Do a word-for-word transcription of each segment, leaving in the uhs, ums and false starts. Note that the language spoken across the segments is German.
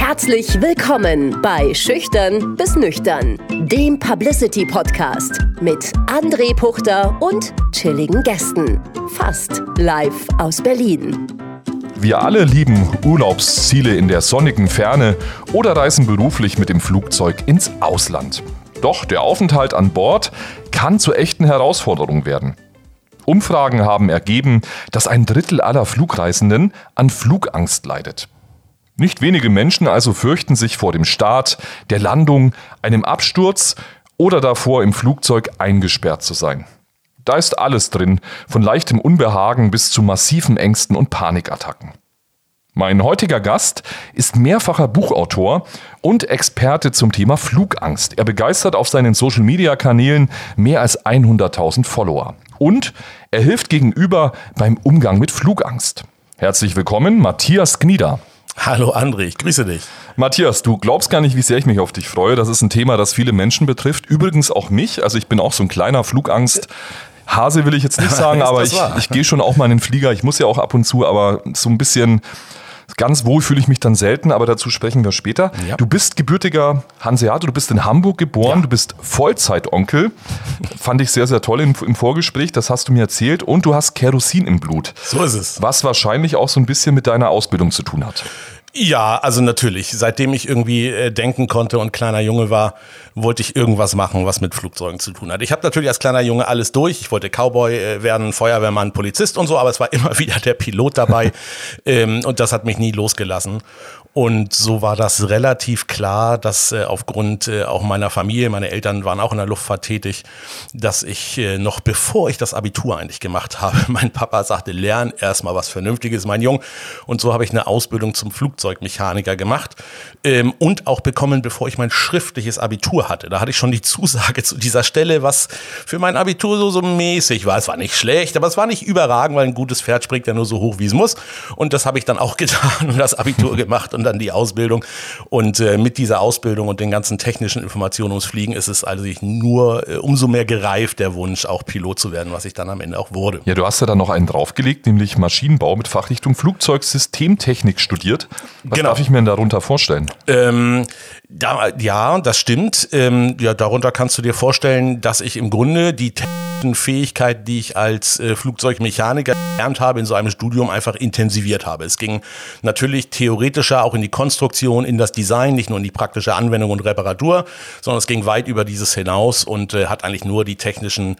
Herzlich willkommen bei Schüchtern bis Nüchtern, dem Publicity-Podcast mit André Puchter und chilligen Gästen. Fast live aus Berlin. Wir alle lieben Urlaubsziele in der sonnigen Ferne oder reisen beruflich mit dem Flugzeug ins Ausland. Doch der Aufenthalt an Bord kann zur echten Herausforderung werden. Umfragen haben ergeben, dass ein Drittel aller Flugreisenden an Flugangst leidet. Nicht wenige Menschen also fürchten sich vor dem Start, der Landung, einem Absturz oder davor, im Flugzeug eingesperrt zu sein. Da ist alles drin, von leichtem Unbehagen bis zu massiven Ängsten und Panikattacken. Mein heutiger Gast ist mehrfacher Buchautor und Experte zum Thema Flugangst. Er begeistert auf seinen Social-Media-Kanälen mehr als hunderttausend Follower. Und er hilft gegenüber beim Umgang mit Flugangst. Herzlich willkommen, Matthias Gnieder. Hallo André, ich grüße dich. Matthias, du glaubst gar nicht, wie sehr ich mich auf dich freue. Das ist ein Thema, das viele Menschen betrifft. Übrigens auch mich. Also ich bin auch so ein kleiner Flugangst-Hase, will ich jetzt nicht sagen, aber ich, ich gehe schon auch mal in den Flieger. Ich muss ja auch ab und zu, aber so ein bisschen... Ganz wohl fühle ich mich dann selten, aber dazu sprechen wir später. Ja. Du bist gebürtiger Hanseater, du bist in Hamburg geboren, ja. Du bist Vollzeitonkel. Fand ich sehr, sehr toll im, im Vorgespräch, das hast du mir erzählt. Und du hast Kerosin im Blut. So ist es. Was wahrscheinlich auch so ein bisschen mit deiner Ausbildung zu tun hat. Ja, also natürlich. Seitdem ich irgendwie äh, denken konnte und kleiner Junge war, wollte ich irgendwas machen, was mit Flugzeugen zu tun hat. Ich habe natürlich als kleiner Junge alles durch. Ich wollte Cowboy äh, werden, Feuerwehrmann, Polizist und so, aber es war immer wieder der Pilot dabei ähm, und das hat mich nie losgelassen. Und so war das relativ klar, dass äh, aufgrund äh, auch meiner Familie, meine Eltern waren auch in der Luftfahrt tätig, dass ich äh, noch bevor ich das Abitur eigentlich gemacht habe, mein Papa sagte, lern erstmal was Vernünftiges, mein Junge. Und so habe ich eine Ausbildung zum Flugzeugmechaniker gemacht ähm, und auch bekommen, bevor ich mein schriftliches Abitur hatte. Da hatte ich schon die Zusage zu dieser Stelle, was für mein Abitur so, so mäßig war. Es war nicht schlecht, aber es war nicht überragend, weil ein gutes Pferd springt ja nur so hoch, wie es muss. Und das habe ich dann auch getan und das Abitur gemacht und dann die Ausbildung. Und äh, mit dieser Ausbildung und den ganzen technischen Informationen ums Fliegen ist es also nur äh, umso mehr gereift, der Wunsch, auch Pilot zu werden, was ich dann am Ende auch wurde. Ja, du hast ja dann noch einen draufgelegt, nämlich Maschinenbau mit Fachrichtung Flugzeugsystemtechnik studiert. Was genau. darf ich mir denn darunter vorstellen? Ähm, da, ja, das stimmt. Ähm, ja, darunter kannst du dir vorstellen, dass ich im Grunde die technischen Fähigkeiten, die ich als äh, Flugzeugmechaniker gelernt habe, in so einem Studium einfach intensiviert habe. Es ging natürlich theoretischer auch in die Konstruktion, in das Design, nicht nur in die praktische Anwendung und Reparatur, sondern es ging weit über dieses hinaus und äh, hat eigentlich nur die technischen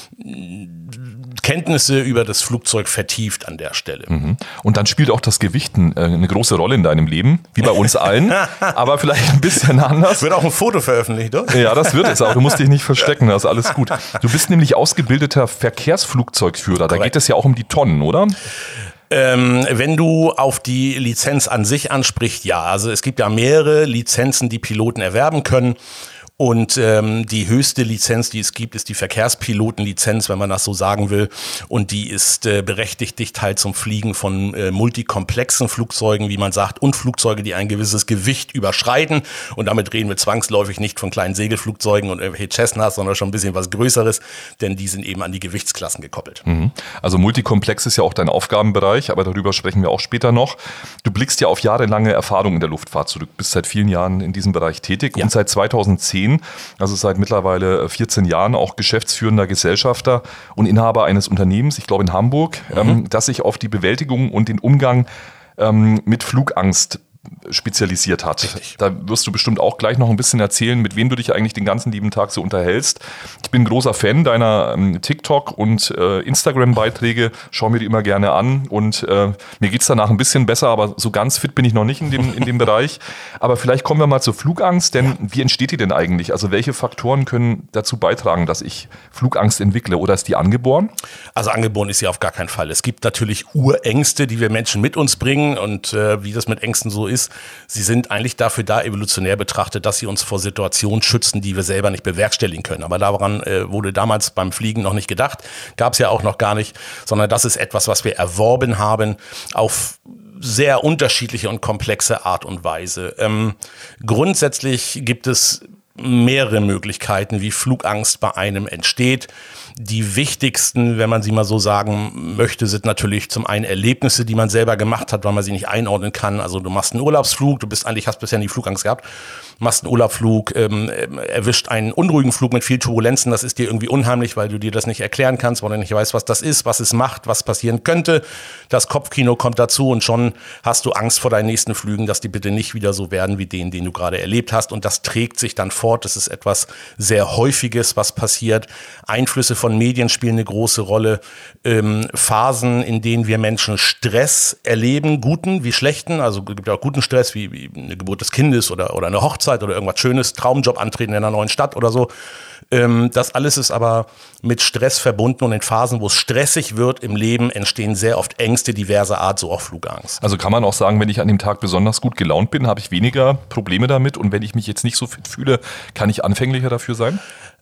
Kenntnisse über das Flugzeug vertieft an der Stelle. Mhm. Und dann spielt auch das Gewicht eine große Rolle in deinem Leben, wie bei uns allen, aber vielleicht ein bisschen anders. Wird auch ein Foto veröffentlicht, oder? Ja, das wird es auch. Du musst dich nicht verstecken, das ist alles gut. Du bist nämlich ausgebildeter Verkehrsflugzeugführer. Da geht es ja auch um die Tonnen, oder? Ähm, wenn du auf die Lizenz an sich ansprichst, ja. Also es gibt ja mehrere Lizenzen, die Piloten erwerben können. Und ähm, die höchste Lizenz, die es gibt, ist die Verkehrspilotenlizenz, wenn man das so sagen will. Und die ist äh, berechtigt dich halt zum Fliegen von äh, multikomplexen Flugzeugen, wie man sagt, und Flugzeuge, die ein gewisses Gewicht überschreiten. Und damit reden wir zwangsläufig nicht von kleinen Segelflugzeugen und irgendwelche Cessnas, sondern schon ein bisschen was Größeres, denn die sind eben an die Gewichtsklassen gekoppelt. Mhm. Also multikomplex ist ja auch dein Aufgabenbereich, aber darüber sprechen wir auch später noch. Du blickst ja auf jahrelange Erfahrung in der Luftfahrt zurück, bist seit vielen Jahren in diesem Bereich tätig ja. Und seit zweitausendzehn, also seit mittlerweile vierzehn Jahren, auch geschäftsführender Gesellschafter und Inhaber eines Unternehmens, ich glaube in Hamburg, mhm. ähm, das sich auf die Bewältigung und den Umgang ähm, mit Flugangst spezialisiert hat. Richtig. Da wirst du bestimmt auch gleich noch ein bisschen erzählen, mit wem du dich eigentlich den ganzen lieben Tag so unterhältst. Ich bin großer Fan deiner ähm, TikTok- und äh, Instagram-Beiträge, schau mir die immer gerne an und äh, mir geht's danach ein bisschen besser, aber so ganz fit bin ich noch nicht in dem, in dem Bereich. Aber vielleicht kommen wir mal zur Flugangst, denn ja. Wie entsteht die denn eigentlich? Also welche Faktoren können dazu beitragen, dass ich Flugangst entwickle, oder ist die angeboren? Also angeboren ist sie auf gar keinen Fall. Es gibt natürlich Urängste, die wir Menschen mit uns bringen, und äh, wie das mit Ängsten so ist, sie sind eigentlich dafür da, evolutionär betrachtet, dass sie uns vor Situationen schützen, die wir selber nicht bewerkstelligen können. Aber daran äh, wurde damals beim Fliegen noch nicht gedacht, gab es ja auch noch gar nicht, sondern das ist etwas, was wir erworben haben auf sehr unterschiedliche und komplexe Art und Weise. Ähm, grundsätzlich gibt es mehrere Möglichkeiten, wie Flugangst bei einem entsteht. Die wichtigsten, wenn man sie mal so sagen möchte, sind natürlich zum einen Erlebnisse, die man selber gemacht hat, weil man sie nicht einordnen kann. Also du machst einen Urlaubsflug, du bist eigentlich, hast bisher nie Flugangst gehabt, machst einen Urlaubsflug, ähm, erwischt einen unruhigen Flug mit viel Turbulenzen, das ist dir irgendwie unheimlich, weil du dir das nicht erklären kannst, weil du nicht weißt, was das ist, was es macht, was passieren könnte. Das Kopfkino kommt dazu und schon hast du Angst vor deinen nächsten Flügen, dass die bitte nicht wieder so werden wie den, den du gerade erlebt hast, und das trägt sich dann fort. Das ist etwas sehr Häufiges, was passiert. Einflüsse von Medien spielen eine große Rolle. Ähm, Phasen, in denen wir Menschen Stress erleben, guten wie schlechten. Also es gibt ja auch guten Stress, wie, wie eine Geburt des Kindes oder, oder eine Hochzeit oder irgendwas Schönes, Traumjob antreten in einer neuen Stadt oder so. Ähm, das alles ist aber mit Stress verbunden, und in Phasen, wo es stressig wird im Leben, entstehen sehr oft Ängste diverser Art, so auch Flugangst. Also kann man auch sagen, wenn ich an dem Tag besonders gut gelaunt bin, habe ich weniger Probleme damit, und wenn ich mich jetzt nicht so fit fühle, kann ich anfänglicher dafür sein?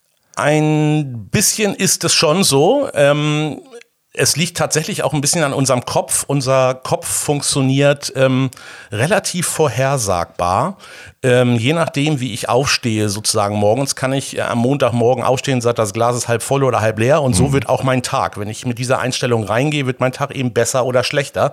Ein bisschen ist es schon so. Ähm, es liegt tatsächlich auch ein bisschen an unserem Kopf. Unser Kopf funktioniert ähm, relativ vorhersagbar. Ähm, je nachdem, wie ich aufstehe, sozusagen morgens, kann ich äh, am Montagmorgen aufstehen und sagen, das Glas ist halb voll oder halb leer. Und so wird auch mein Tag. Wenn ich mit dieser Einstellung reingehe, wird mein Tag eben besser oder schlechter.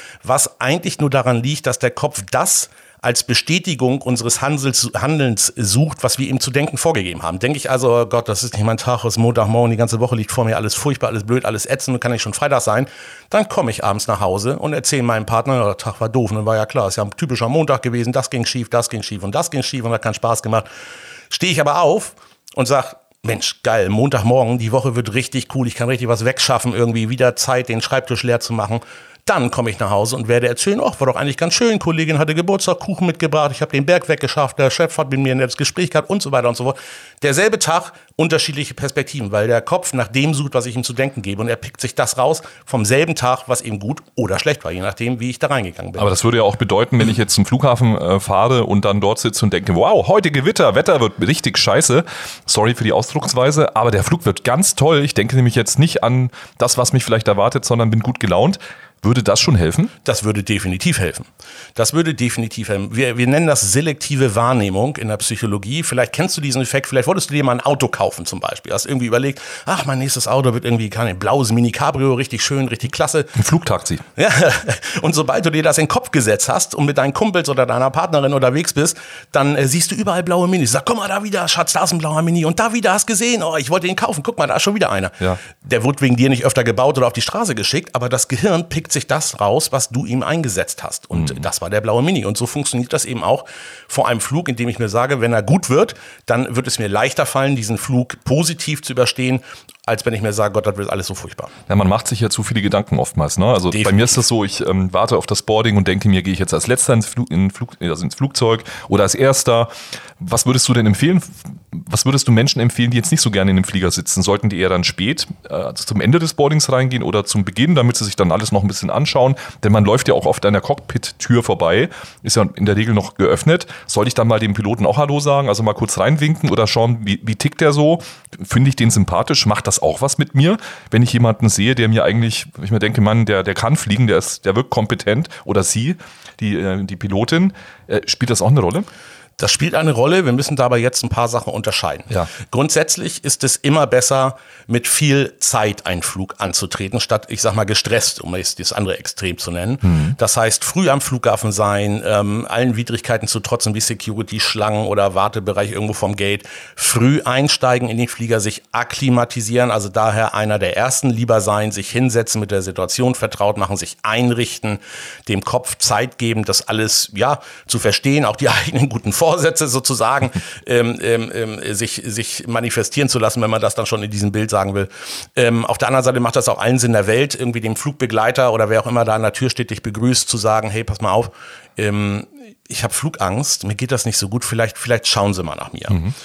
Was eigentlich nur daran liegt, dass der Kopf das als Bestätigung unseres Handels, Handelns sucht, was wir ihm zu denken vorgegeben haben. Denke ich also, oh Gott, das ist nicht mein Tag, es ist Montagmorgen, die ganze Woche liegt vor mir, alles furchtbar, alles blöd, alles ätzend, kann nicht schon Freitag sein, dann komme ich abends nach Hause und erzähle meinem Partner, der Tag war doof, und dann war ja klar, es ist ja ein typischer Montag gewesen, das ging schief, das ging schief und das ging schief und hat keinen Spaß gemacht. Stehe ich aber auf und sage, Mensch, geil, Montagmorgen, die Woche wird richtig cool, ich kann richtig was wegschaffen, irgendwie wieder Zeit, den Schreibtisch leer zu machen. Dann komme ich nach Hause und werde erzählen, ach, war doch eigentlich ganz schön, Kollegin hatte Geburtstag, Kuchen mitgebracht, ich habe den Berg weggeschafft, der Chef hat mit mir ein nettes Gespräch gehabt und so weiter und so fort. Derselbe Tag, unterschiedliche Perspektiven, weil der Kopf nach dem sucht, was ich ihm zu denken gebe, und er pickt sich das raus vom selben Tag, was eben gut oder schlecht war, je nachdem, wie ich da reingegangen bin. Aber das würde ja auch bedeuten, wenn ich jetzt zum Flughafen äh, fahre und dann dort sitze und denke, wow, heute Gewitter, Wetter wird richtig scheiße, sorry für die Ausdrucksweise, aber der Flug wird ganz toll, ich denke nämlich jetzt nicht an das, was mich vielleicht erwartet, sondern bin gut gelaunt. Würde das schon helfen? Das würde definitiv helfen. Das würde definitiv helfen. Wir, wir nennen das selektive Wahrnehmung in der Psychologie. Vielleicht kennst du diesen Effekt, vielleicht wolltest du dir mal ein Auto kaufen zum Beispiel. Hast irgendwie überlegt, ach, mein nächstes Auto wird irgendwie, keine blaues Mini Cabrio, richtig schön, richtig klasse. Ein Flugtaxi. Ja, und sobald du dir das in den Kopf gesetzt hast und mit deinen Kumpels oder deiner Partnerin unterwegs bist, dann äh, siehst du überall blaue Minis. Sag, guck mal, da wieder, Schatz, da ist ein blauer Mini und da wieder, hast gesehen, oh, ich wollte den kaufen, guck mal, da ist schon wieder einer. Ja. Der wird wegen dir nicht öfter gebaut oder auf die Straße geschickt, aber das Gehirn pickt sich das raus, was du ihm eingesetzt hast. Und mhm. das war der blaue Mini. Und so funktioniert das eben auch vor einem Flug, indem ich mir sage, wenn er gut wird, dann wird es mir leichter fallen, diesen Flug positiv zu überstehen, als wenn ich mir sage, Gott, das wird alles so furchtbar. Ja, man macht sich ja zu viele Gedanken oftmals. Ne? Also Definitiv. Bei mir ist das so, ich ähm, warte auf das Boarding und denke mir, gehe ich jetzt als Letzter ins, Flug, in Flug, also ins Flugzeug oder als Erster. Was würdest du denn empfehlen? Was würdest du Menschen empfehlen, die jetzt nicht so gerne in dem Flieger sitzen? Sollten die eher dann spät äh, also zum Ende des Boardings reingehen oder zum Beginn, damit sie sich dann alles noch ein bisschen anschauen? Denn man läuft ja auch oft an der Cockpit-Tür vorbei, ist ja in der Regel noch geöffnet. Soll ich dann mal dem Piloten auch Hallo sagen, also mal kurz reinwinken oder schauen, wie, wie tickt der so? Finde ich den sympathisch? Macht das auch was mit mir, wenn ich jemanden sehe, der mir eigentlich, ich mir denke, Mann, der, der kann fliegen, der ist, der wirkt kompetent, oder sie, die, die Pilotin, äh, spielt das auch eine Rolle? Das spielt eine Rolle. Wir müssen dabei jetzt ein paar Sachen unterscheiden. Ja. Grundsätzlich ist es immer besser, mit viel Zeit einen Flug anzutreten, statt, ich sag mal, gestresst, um jetzt das andere Extrem zu nennen. Mhm. Das heißt, früh am Flughafen sein, ähm, allen Widrigkeiten zu trotzen, wie Security, Schlangen oder Wartebereich irgendwo vom Gate. Früh einsteigen in den Flieger, sich akklimatisieren, also daher einer der Ersten lieber sein, sich hinsetzen, mit der Situation vertraut machen, sich einrichten, dem Kopf Zeit geben, das alles, ja, zu verstehen, auch die eigenen guten Vorstellungen Vorsätze sozusagen ähm, ähm, sich, sich manifestieren zu lassen, wenn man das dann schon in diesem Bild sagen will. Ähm, auf der anderen Seite macht das auch allen Sinn der Welt, irgendwie dem Flugbegleiter oder wer auch immer da an der Tür steht, dich begrüßt, zu sagen, hey, pass mal auf, ähm, ich habe Flugangst, mir geht das nicht so gut, vielleicht, vielleicht schauen Sie mal nach mir. Mhm.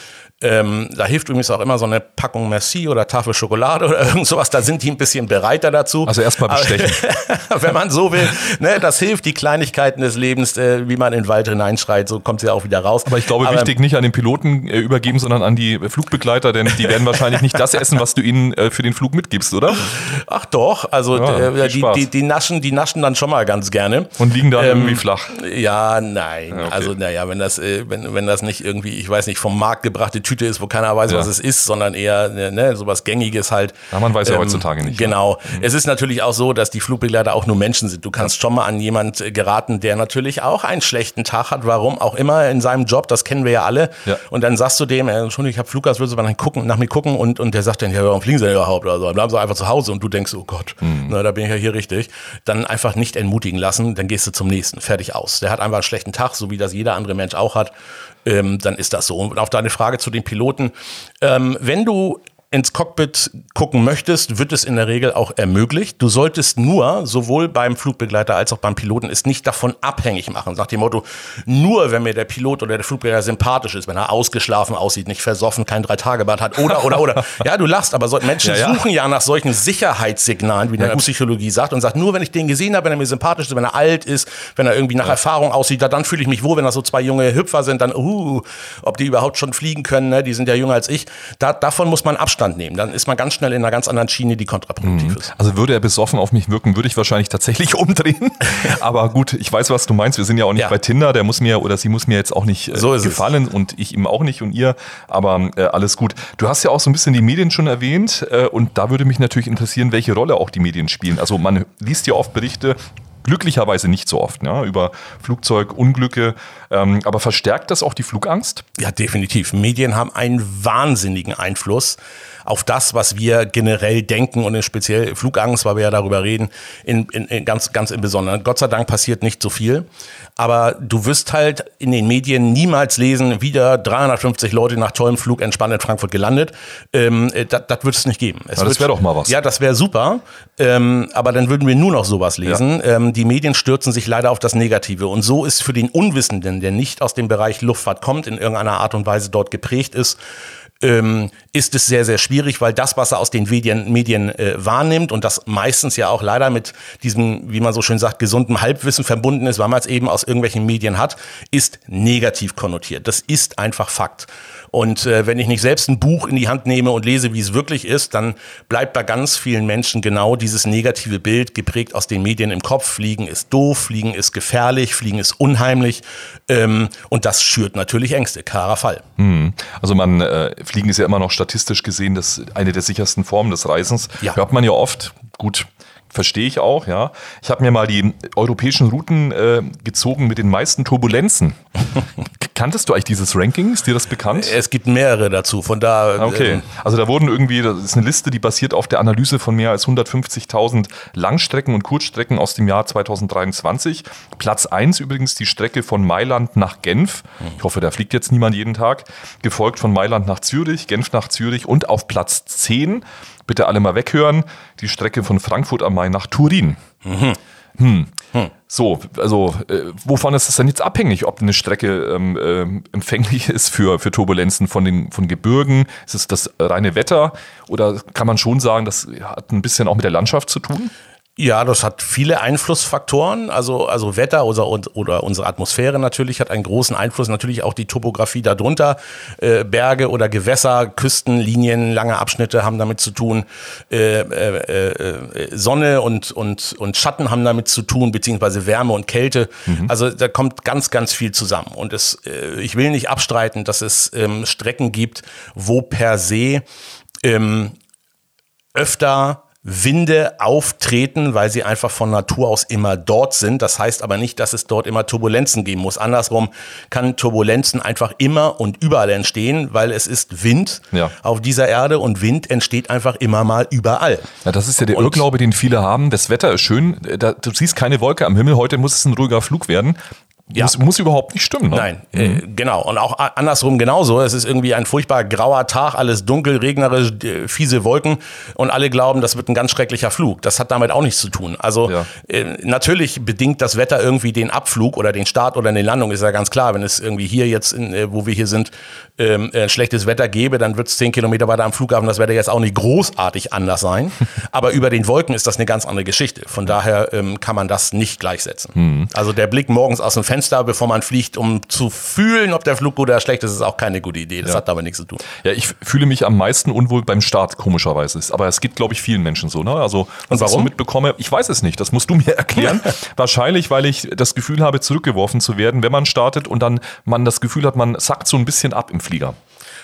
Ähm, da hilft übrigens auch immer so eine Packung Merci oder Tafel Schokolade oder irgend sowas. Da sind die ein bisschen bereiter dazu. Also erstmal bestechen. Wenn man so will. Ne, das hilft, die Kleinigkeiten des Lebens, äh, wie man in den Wald hineinschreit, so kommt sie auch wieder raus. Aber ich glaube, Aber, wichtig, nicht an den Piloten äh, übergeben, sondern an die Flugbegleiter, denn die werden wahrscheinlich nicht das essen, was du ihnen äh, für den Flug mitgibst, oder? Ach doch, also ja, äh, die, die, die, naschen, die naschen dann schon mal ganz gerne. Und liegen dann ähm, irgendwie flach. Ja, nein. Ja, okay. Also naja, wenn das, äh, wenn, wenn das nicht irgendwie, ich weiß nicht, vom Markt gebrachte Tüte ist, wo keiner weiß, ja. was es ist, sondern eher ne, sowas Gängiges halt. Ja, man weiß ja ähm, heutzutage nicht. Genau. Ne? Es ist natürlich auch so, dass die Flugbegleiter auch nur Menschen sind. Du kannst ja. schon mal an jemand geraten, der natürlich auch einen schlechten Tag hat, warum auch immer in seinem Job, das kennen wir ja alle. Ja. Und dann sagst du dem, Entschuldigung, ich habe Flugangst, willst du mal nach, gucken, nach mir gucken? Und, und der sagt dann, ja, warum fliegen sie denn überhaupt? Oder so. Dann bleiben sie einfach zu Hause und du denkst, oh Gott, mhm. na, da bin ich ja hier richtig. Dann einfach nicht entmutigen lassen, dann gehst du zum nächsten, fertig aus. Der hat einfach einen schlechten Tag, so wie das jeder andere Mensch auch hat. Ähm, dann ist das so. Und auf deine Frage zu den Piloten, ähm, wenn du ins Cockpit gucken möchtest, wird es in der Regel auch ermöglicht. Du solltest nur, sowohl beim Flugbegleiter als auch beim Piloten, es nicht davon abhängig machen. Nach dem Motto, nur wenn mir der Pilot oder der Flugbegleiter sympathisch ist, wenn er ausgeschlafen aussieht, nicht versoffen, kein Drei-Tage-Bad hat oder, oder, oder. Ja, du lachst, aber so, Menschen ja, ja. suchen ja nach solchen Sicherheitssignalen, wie die ja. Psychologie sagt, und sagt, nur wenn ich den gesehen habe, wenn er mir sympathisch ist, wenn er alt ist, wenn er irgendwie nach ja. Erfahrung aussieht, dann fühle ich mich wohl, wenn das so zwei junge Hüpfer sind, dann, uh, ob die überhaupt schon fliegen können, ne? Die sind ja jünger als ich. Da, davon muss man Abstand nehmen. Dann ist man ganz schnell in einer ganz anderen Schiene, die kontraproduktiv ist. Also würde er besoffen auf mich wirken, würde ich wahrscheinlich tatsächlich umdrehen. Aber gut, ich weiß, was du meinst. Wir sind ja auch nicht ja. bei Tinder. Der muss mir oder sie muss mir jetzt auch nicht äh, so gefallen es. Und ich ihm auch nicht und ihr. Aber äh, alles gut. Du hast ja auch so ein bisschen die Medien schon erwähnt. Äh, und da würde mich natürlich interessieren, welche Rolle auch die Medien spielen. Also man liest ja oft Berichte, glücklicherweise nicht so oft, ja, über Flugzeugunglücke. Ähm, aber verstärkt das auch die Flugangst? Ja, definitiv. Medien haben einen wahnsinnigen Einfluss auf das, was wir generell denken und in speziell Flugangst, weil wir ja darüber reden, in, in, in ganz, ganz im Besonderen. Gott sei Dank passiert nicht so viel. Aber du wirst halt in den Medien niemals lesen, wieder dreihundertfünfzig Leute nach tollem Flug entspannt in Frankfurt gelandet. Ähm, das das wird es nicht geben. Es aber das wäre doch mal was. Ja, das wäre super. Ähm, aber dann würden wir nur noch sowas lesen. Ja. Ähm, die Medien stürzen sich leider auf das Negative. Und so ist für den Unwissenden, der nicht aus dem Bereich Luftfahrt kommt, in irgendeiner Art und Weise dort geprägt ist, Ähm, ist es sehr, sehr schwierig, weil das, was er aus den Medien, Medien äh, wahrnimmt und das meistens ja auch leider mit diesem, wie man so schön sagt, gesundem Halbwissen verbunden ist, weil man es eben aus irgendwelchen Medien hat, ist negativ konnotiert. Das ist einfach Fakt. Und äh, wenn ich nicht selbst ein Buch in die Hand nehme und lese, wie es wirklich ist, dann bleibt bei ganz vielen Menschen genau dieses negative Bild geprägt aus den Medien im Kopf. Fliegen ist doof, Fliegen ist gefährlich, Fliegen ist unheimlich. Ähm, und das schürt natürlich Ängste, klarer Fall. Hm. Also man, äh, Fliegen ist ja immer noch statistisch gesehen das eine der sichersten Formen des Reisens. Ja. Hört man ja oft, gut, verstehe ich auch, ja. Ich habe mir mal die europäischen Routen äh, gezogen mit den meisten Turbulenzen. Kanntest du eigentlich dieses Ranking? Ist dir das bekannt? Es gibt mehrere dazu, von da... Okay, ähm, also da wurden irgendwie, das ist eine Liste, die basiert auf der Analyse von mehr als hundertfünfzigtausend Langstrecken und Kurzstrecken aus dem Jahr zweitausenddreiundzwanzig. Platz eins übrigens die Strecke von Mailand nach Genf. Ich hoffe, da fliegt jetzt niemand jeden Tag. Gefolgt von Mailand nach Zürich, Genf nach Zürich und auf Platz zehn, bitte alle mal weghören, die Strecke von Frankfurt am Main nach Turin. Mhm. Hm. Hm. So, also äh, wovon ist es denn jetzt abhängig, ob eine Strecke ähm, äh, empfänglich ist für, für Turbulenzen von den von Gebirgen? Ist es das reine Wetter oder kann man schon sagen, das hat ein bisschen auch mit der Landschaft zu tun? Ja, das hat viele Einflussfaktoren, also, also Wetter oder, oder unsere Atmosphäre natürlich hat einen großen Einfluss, natürlich auch die Topografie darunter, äh, Berge oder Gewässer, Küstenlinien, lange Abschnitte haben damit zu tun, äh, äh, äh, Sonne und, und, und Schatten haben damit zu tun, beziehungsweise Wärme und Kälte, mhm. Also da kommt ganz, ganz viel zusammen und es, äh, ich will nicht abstreiten, dass es ähm, Strecken gibt, wo per se ähm, öfter Winde auftreten, weil sie einfach von Natur aus immer dort sind. Das heißt aber nicht, dass es dort immer Turbulenzen geben muss. Andersrum kann Turbulenzen einfach immer und überall entstehen, weil es ist Wind ja. auf dieser Erde und Wind entsteht einfach immer mal überall. Ja, das ist ja der und Irrglaube, den viele haben. Das Wetter ist schön, da, du siehst keine Wolke am Himmel, heute muss es ein ruhiger Flug werden. Ja. Muss, muss überhaupt nicht stimmen. Ne? Nein, mhm. äh, genau. Und auch andersrum genauso. Es ist irgendwie ein furchtbar grauer Tag, alles dunkel, regnerisch, äh, fiese Wolken und alle glauben, das wird ein ganz schrecklicher Flug. Das hat damit auch nichts zu tun. Also ja. äh, natürlich bedingt das Wetter irgendwie den Abflug oder den Start oder eine Landung, ist ja ganz klar. Wenn es irgendwie hier jetzt, in, äh, wo wir hier sind, ähm, äh, schlechtes Wetter gäbe, dann wird es zehn Kilometer weiter am Flughafen das Wetter jetzt auch nicht großartig anders sein. Aber über den Wolken ist das eine ganz andere Geschichte. Von daher ähm, kann man das nicht gleichsetzen. Mhm. Also der Blick morgens aus dem Fenster, bevor man fliegt, um zu fühlen, ob der Flug gut oder schlecht ist, ist auch keine gute Idee. Das ja. hat damit nichts zu tun. Ja, ich fühle mich am meisten unwohl beim Start, komischerweise. Aber es geht, glaube ich, vielen Menschen so. Ne? Also, was ich so mitbekomme, ich weiß es nicht, das musst du mir erklären. Wahrscheinlich, weil ich das Gefühl habe, zurückgeworfen zu werden, wenn man startet und dann man das Gefühl hat, man sackt so ein bisschen ab im Flieger.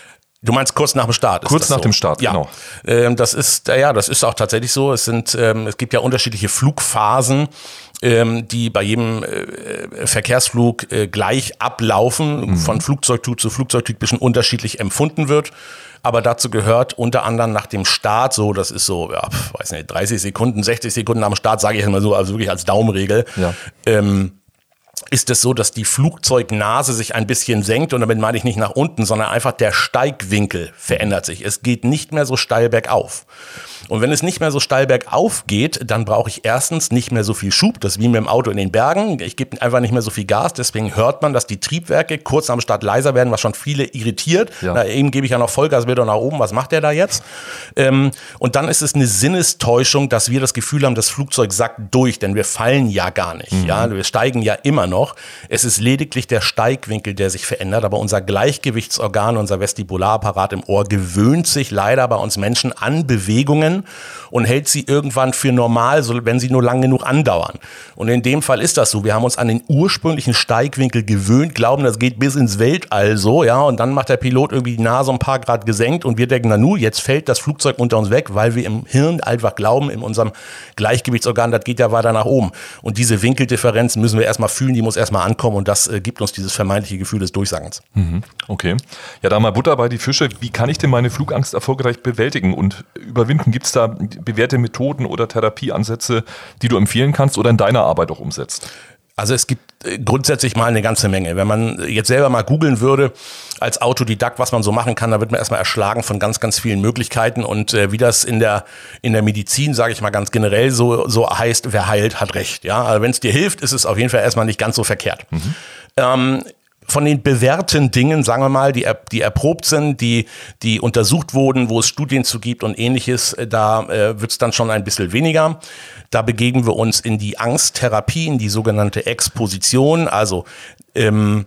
Du meinst kurz nach dem Start? Kurz nach so? dem Start, ja. genau. Ähm, das ist, ja, das ist auch tatsächlich so. Es sind, ähm, es gibt ja unterschiedliche Flugphasen, ähm, die bei jedem äh, Verkehrsflug äh, gleich ablaufen, mhm. von Flugzeugtyp zu Flugzeugtyp ein bisschen unterschiedlich empfunden wird. Aber dazu gehört unter anderem nach dem Start so, das ist so, ja, weiß nicht, dreißig Sekunden, sechzig Sekunden nach dem Start, sage ich jetzt mal so, also wirklich als Daumenregel. Ja. Ähm, ist es so, dass die Flugzeugnase sich ein bisschen senkt und damit meine ich nicht nach unten, sondern einfach der Steigwinkel verändert sich. Es geht nicht mehr so steil bergauf. Und wenn es nicht mehr so steil bergauf geht, dann brauche ich erstens nicht mehr so viel Schub. Das ist wie mit dem Auto in den Bergen. Ich gebe einfach nicht mehr so viel Gas. Deswegen hört man, dass die Triebwerke kurz am Start leiser werden, was schon viele irritiert. Ja. Na, eben gebe ich ja noch Vollgas wieder nach oben. Was macht der da jetzt? Ähm, und dann ist es eine Sinnestäuschung, dass wir das Gefühl haben, das Flugzeug sackt durch. Denn wir fallen ja gar nicht. Mhm. Ja? Wir steigen ja immer noch. Es ist lediglich der Steigwinkel, der sich verändert. Aber unser Gleichgewichtsorgan, unser Vestibularapparat im Ohr gewöhnt sich leider bei uns Menschen an Bewegungen und hält sie irgendwann für normal, so wenn sie nur lang genug andauern. Und in dem Fall ist das so. Wir haben uns an den ursprünglichen Steigwinkel gewöhnt, glauben, das geht bis ins Weltall so, ja, und dann macht der Pilot irgendwie die Nase ein paar Grad gesenkt und wir denken, na nu, jetzt fällt das Flugzeug unter uns weg, weil wir im Hirn einfach glauben, in unserem Gleichgewichtsorgan, das geht ja weiter nach oben. Und diese Winkeldifferenz müssen wir erstmal fühlen, die muss erstmal ankommen und das äh, gibt uns dieses vermeintliche Gefühl des Durchsagens. Mhm, okay. Ja, da mal Butter bei die Fische. Wie kann ich denn meine Flugangst erfolgreich bewältigen und überwinden? Gibt es da bewährte Methoden oder Therapieansätze, die du empfehlen kannst oder in deiner Arbeit auch umsetzt? Also es gibt grundsätzlich mal eine ganze Menge. Wenn man jetzt selber mal googeln würde, als Autodidakt, was man so machen kann, da wird man erstmal erschlagen von ganz, ganz vielen Möglichkeiten. Und äh, wie das in der in der Medizin, sage ich mal ganz generell, so so heißt, wer heilt, hat recht. Ja, also wenn es dir hilft, ist es auf jeden Fall erstmal nicht ganz so verkehrt. Mhm. Ähm, Von den bewährten Dingen, sagen wir mal, die, die erprobt sind, die, die untersucht wurden, wo es Studien zu gibt und ähnliches, da äh, wird es dann schon ein bisschen weniger. Da begeben wir uns in die Angsttherapie, in die sogenannte Exposition. Also ähm,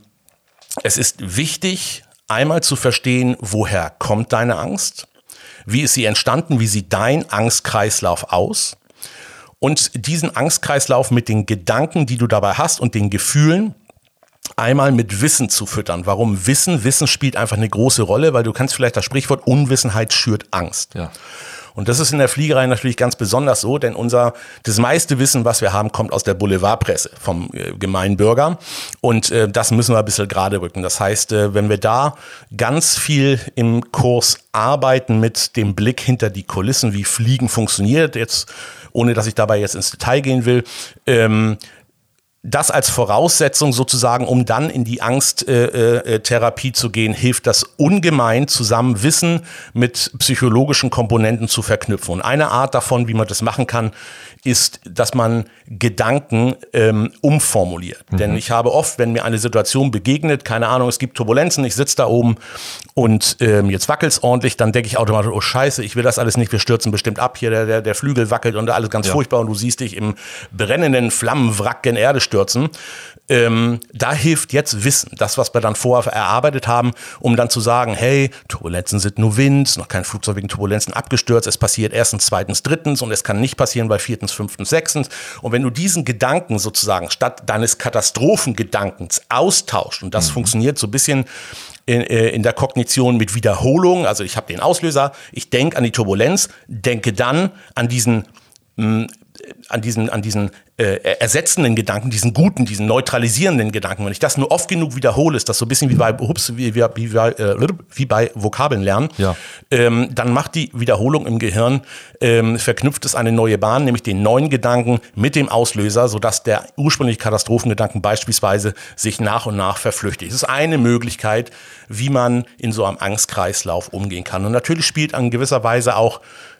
es ist wichtig, einmal zu verstehen, woher kommt deine Angst? Wie ist sie entstanden? Wie sieht dein Angstkreislauf aus? Und diesen Angstkreislauf mit den Gedanken, die du dabei hast und den Gefühlen, einmal mit Wissen zu füttern. Warum Wissen? Wissen spielt einfach eine große Rolle, weil du kannst vielleicht das Sprichwort Unwissenheit schürt Angst. Ja. Und das ist in der Fliegerei natürlich ganz besonders so, denn unser, das meiste Wissen, was wir haben, kommt aus der Boulevardpresse vom äh, gemeinen Bürger. Und äh, das müssen wir ein bisschen gerade rücken. Das heißt, äh, wenn wir da ganz viel im Kurs arbeiten mit dem Blick hinter die Kulissen, wie Fliegen funktioniert, jetzt, ohne dass ich dabei jetzt ins Detail gehen will, ähm, das als Voraussetzung sozusagen, um dann in die Angsttherapie äh, äh, zu gehen, hilft das ungemein, zusammen Wissen mit psychologischen Komponenten zu verknüpfen. Und eine Art davon, wie man das machen kann, ist, dass man Gedanken ähm, umformuliert. Mhm. Denn ich habe oft, wenn mir eine Situation begegnet, keine Ahnung, es gibt Turbulenzen, ich sitze da oben und ähm, jetzt wackelt es ordentlich, dann denke ich automatisch, oh Scheiße, ich will das alles nicht, wir stürzen bestimmt ab, hier der, der, der Flügel wackelt und alles ganz ja. furchtbar und du siehst dich im brennenden Flammenwrack in Erde stürzen. Ähm, da hilft jetzt Wissen, das, was wir dann vorher erarbeitet haben, um dann zu sagen, hey, Turbulenzen sind nur Wind, noch kein Flugzeug wegen Turbulenzen abgestürzt, es passiert erstens, zweitens, drittens und es kann nicht passieren, weil viertens, fünftens, sechstens. Und wenn du diesen Gedanken sozusagen statt deines Katastrophengedankens austauscht, und das mhm. funktioniert so ein bisschen in, in der Kognition mit Wiederholung, also ich habe den Auslöser, ich denke an die Turbulenz, denke dann an diesen mh, an diesen, an diesen äh, ersetzenden Gedanken, diesen guten, diesen neutralisierenden Gedanken, wenn ich das nur oft genug wiederhole, ist das so ein bisschen wie bei, ups, wie, wie, wie, äh, wie bei Vokabeln lernen, ja. ähm, dann macht die Wiederholung im Gehirn, ähm, verknüpft es eine neue Bahn, nämlich den neuen Gedanken mit dem Auslöser, sodass der ursprüngliche Katastrophengedanken beispielsweise sich nach und nach verflüchtigt. Das ist eine Möglichkeit, wie man in so einem Angstkreislauf umgehen kann. Und natürlich spielt in gewisser Weise auch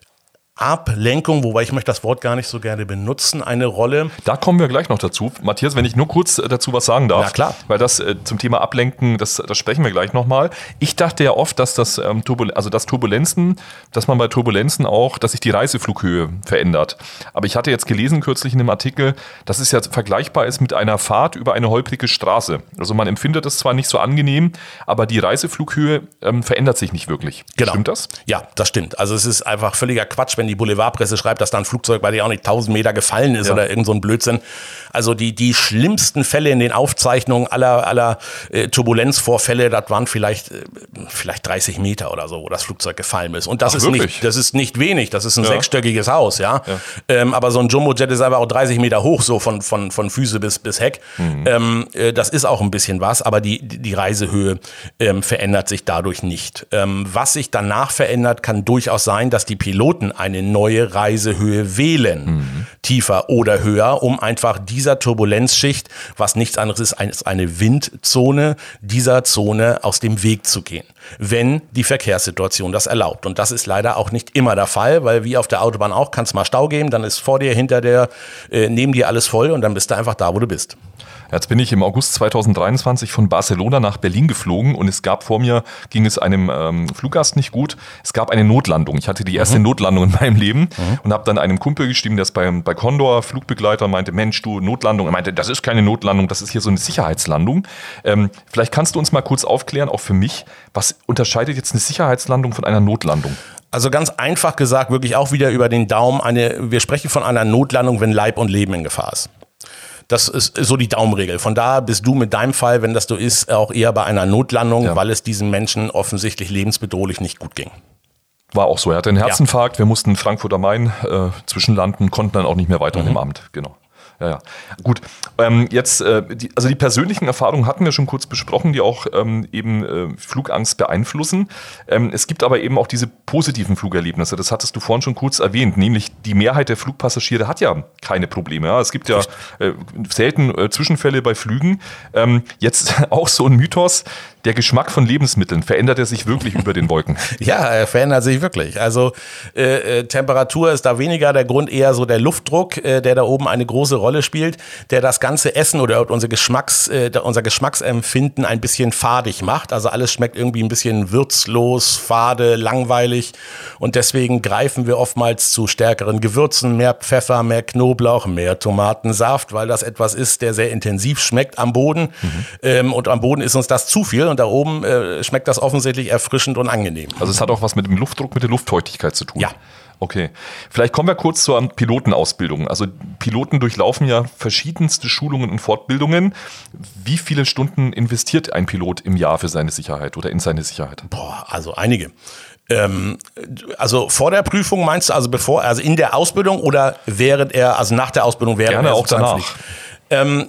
Ablenkung, wobei ich möchte das Wort gar nicht so gerne benutzen, eine Rolle. Da kommen wir gleich noch dazu. Matthias, wenn ich nur kurz dazu was sagen darf. Na klar. Weil das äh, zum Thema Ablenken, das, das sprechen wir gleich nochmal. Ich dachte ja oft, dass das ähm, Turbul- also das Turbulenzen, dass man bei Turbulenzen auch, dass sich die Reiseflughöhe verändert. Aber ich hatte jetzt gelesen kürzlich in einem Artikel, dass es ja vergleichbar ist mit einer Fahrt über eine holprige Straße. Also man empfindet es zwar nicht so angenehm, aber die Reiseflughöhe ähm, verändert sich nicht wirklich. Genau. Stimmt das? Ja, das stimmt. Also es ist einfach völliger Quatsch, wenn die Boulevardpresse schreibt, dass da ein Flugzeug bei dir auch nicht tausend Meter gefallen ist, ja, oder irgend so ein Blödsinn. Also die, die schlimmsten Fälle in den Aufzeichnungen aller, aller äh, Turbulenzvorfälle, das waren vielleicht, äh, vielleicht dreißig Meter oder so, wo das Flugzeug gefallen ist. Und das, Ach, ist, nicht, das ist nicht wenig, das ist ein ja. sechsstöckiges Haus, ja. ja. Ähm, aber so ein Jumbojet ist einfach auch dreißig Meter hoch, so von, von, von Füße bis, bis Heck. Mhm. Ähm, äh, das ist auch ein bisschen was, aber die, die Reisehöhe ähm, verändert sich dadurch nicht. Ähm, was sich danach verändert, kann durchaus sein, dass die Piloten eine neue Reisehöhe wählen, mhm. tiefer oder höher, um einfach dieser Turbulenzschicht, was nichts anderes ist als eine Windzone, dieser Zone aus dem Weg zu gehen, wenn die Verkehrssituation das erlaubt. Und das ist leider auch nicht immer der Fall, weil wie auf der Autobahn auch, kann es mal Stau geben, dann ist vor dir, hinter dir, äh, neben dir alles voll und dann bist du einfach da, wo du bist. Jetzt bin ich im August zweitausenddreiundzwanzig von Barcelona nach Berlin geflogen und es gab vor mir, ging es einem ähm, Fluggast nicht gut. Es gab eine Notlandung. Ich hatte die erste mhm. Notlandung in meinem Leben mhm. und habe dann einem Kumpel geschrieben, der ist bei, bei Condor Flugbegleiter, meinte, Mensch, du, Notlandung. Er meinte, das ist keine Notlandung, das ist hier so eine Sicherheitslandung. Ähm, vielleicht kannst du uns mal kurz aufklären, auch für mich, was unterscheidet jetzt eine Sicherheitslandung von einer Notlandung? Also ganz einfach gesagt, wirklich auch wieder über den Daumen, eine, wir sprechen von einer Notlandung, wenn Leib und Leben in Gefahr ist. Das ist so die Daumenregel. Von da bist du mit deinem Fall, wenn das so ist, auch eher bei einer Notlandung, ja. weil es diesem Menschen offensichtlich lebensbedrohlich nicht gut ging. War auch so. Er hatte einen Herzinfarkt. Ja. Wir mussten Frankfurt am Main äh, zwischenlanden, konnten dann auch nicht mehr weiter mhm. im Amt. Genau. Ja, ja. Gut. Ähm, jetzt, äh, die, also die persönlichen Erfahrungen hatten wir schon kurz besprochen, die auch ähm, eben äh, Flugangst beeinflussen. Ähm, es gibt aber eben auch diese positiven Flugerlebnisse. Das hattest du vorhin schon kurz erwähnt. Nämlich die Mehrheit der Flugpassagiere hat ja keine Probleme. Ja? Es gibt ja äh, selten äh, Zwischenfälle bei Flügen. Ähm, jetzt auch so ein Mythos. Der Geschmack von Lebensmitteln, verändert er sich wirklich über den Wolken? Ja, er verändert sich wirklich. Also äh, äh, Temperatur ist da weniger der Grund, eher so der Luftdruck, äh, der da oben eine große Rolle spielt, der das ganze Essen oder unser Geschmacks, äh, unser Geschmacksempfinden ein bisschen fadig macht. Also alles schmeckt irgendwie ein bisschen würzlos, fade, langweilig und deswegen greifen wir oftmals zu stärkeren Gewürzen, mehr Pfeffer, mehr Knoblauch, mehr Tomatensaft, weil das etwas ist, der sehr intensiv schmeckt am Boden mhm. ähm, und am Boden ist uns das zu viel. Und da oben äh, schmeckt das offensichtlich erfrischend und angenehm. Also es hat auch was mit dem Luftdruck, mit der Luftfeuchtigkeit zu tun? Ja. Okay. Vielleicht kommen wir kurz zur Pilotenausbildung. Also Piloten durchlaufen ja verschiedenste Schulungen und Fortbildungen. Wie viele Stunden investiert ein Pilot im Jahr für seine Sicherheit oder in seine Sicherheit? Boah, also einige. Ähm, also vor der Prüfung meinst du, also bevor, also in der Ausbildung oder während er, also nach der Ausbildung während Gerne er auch danach. Ähm,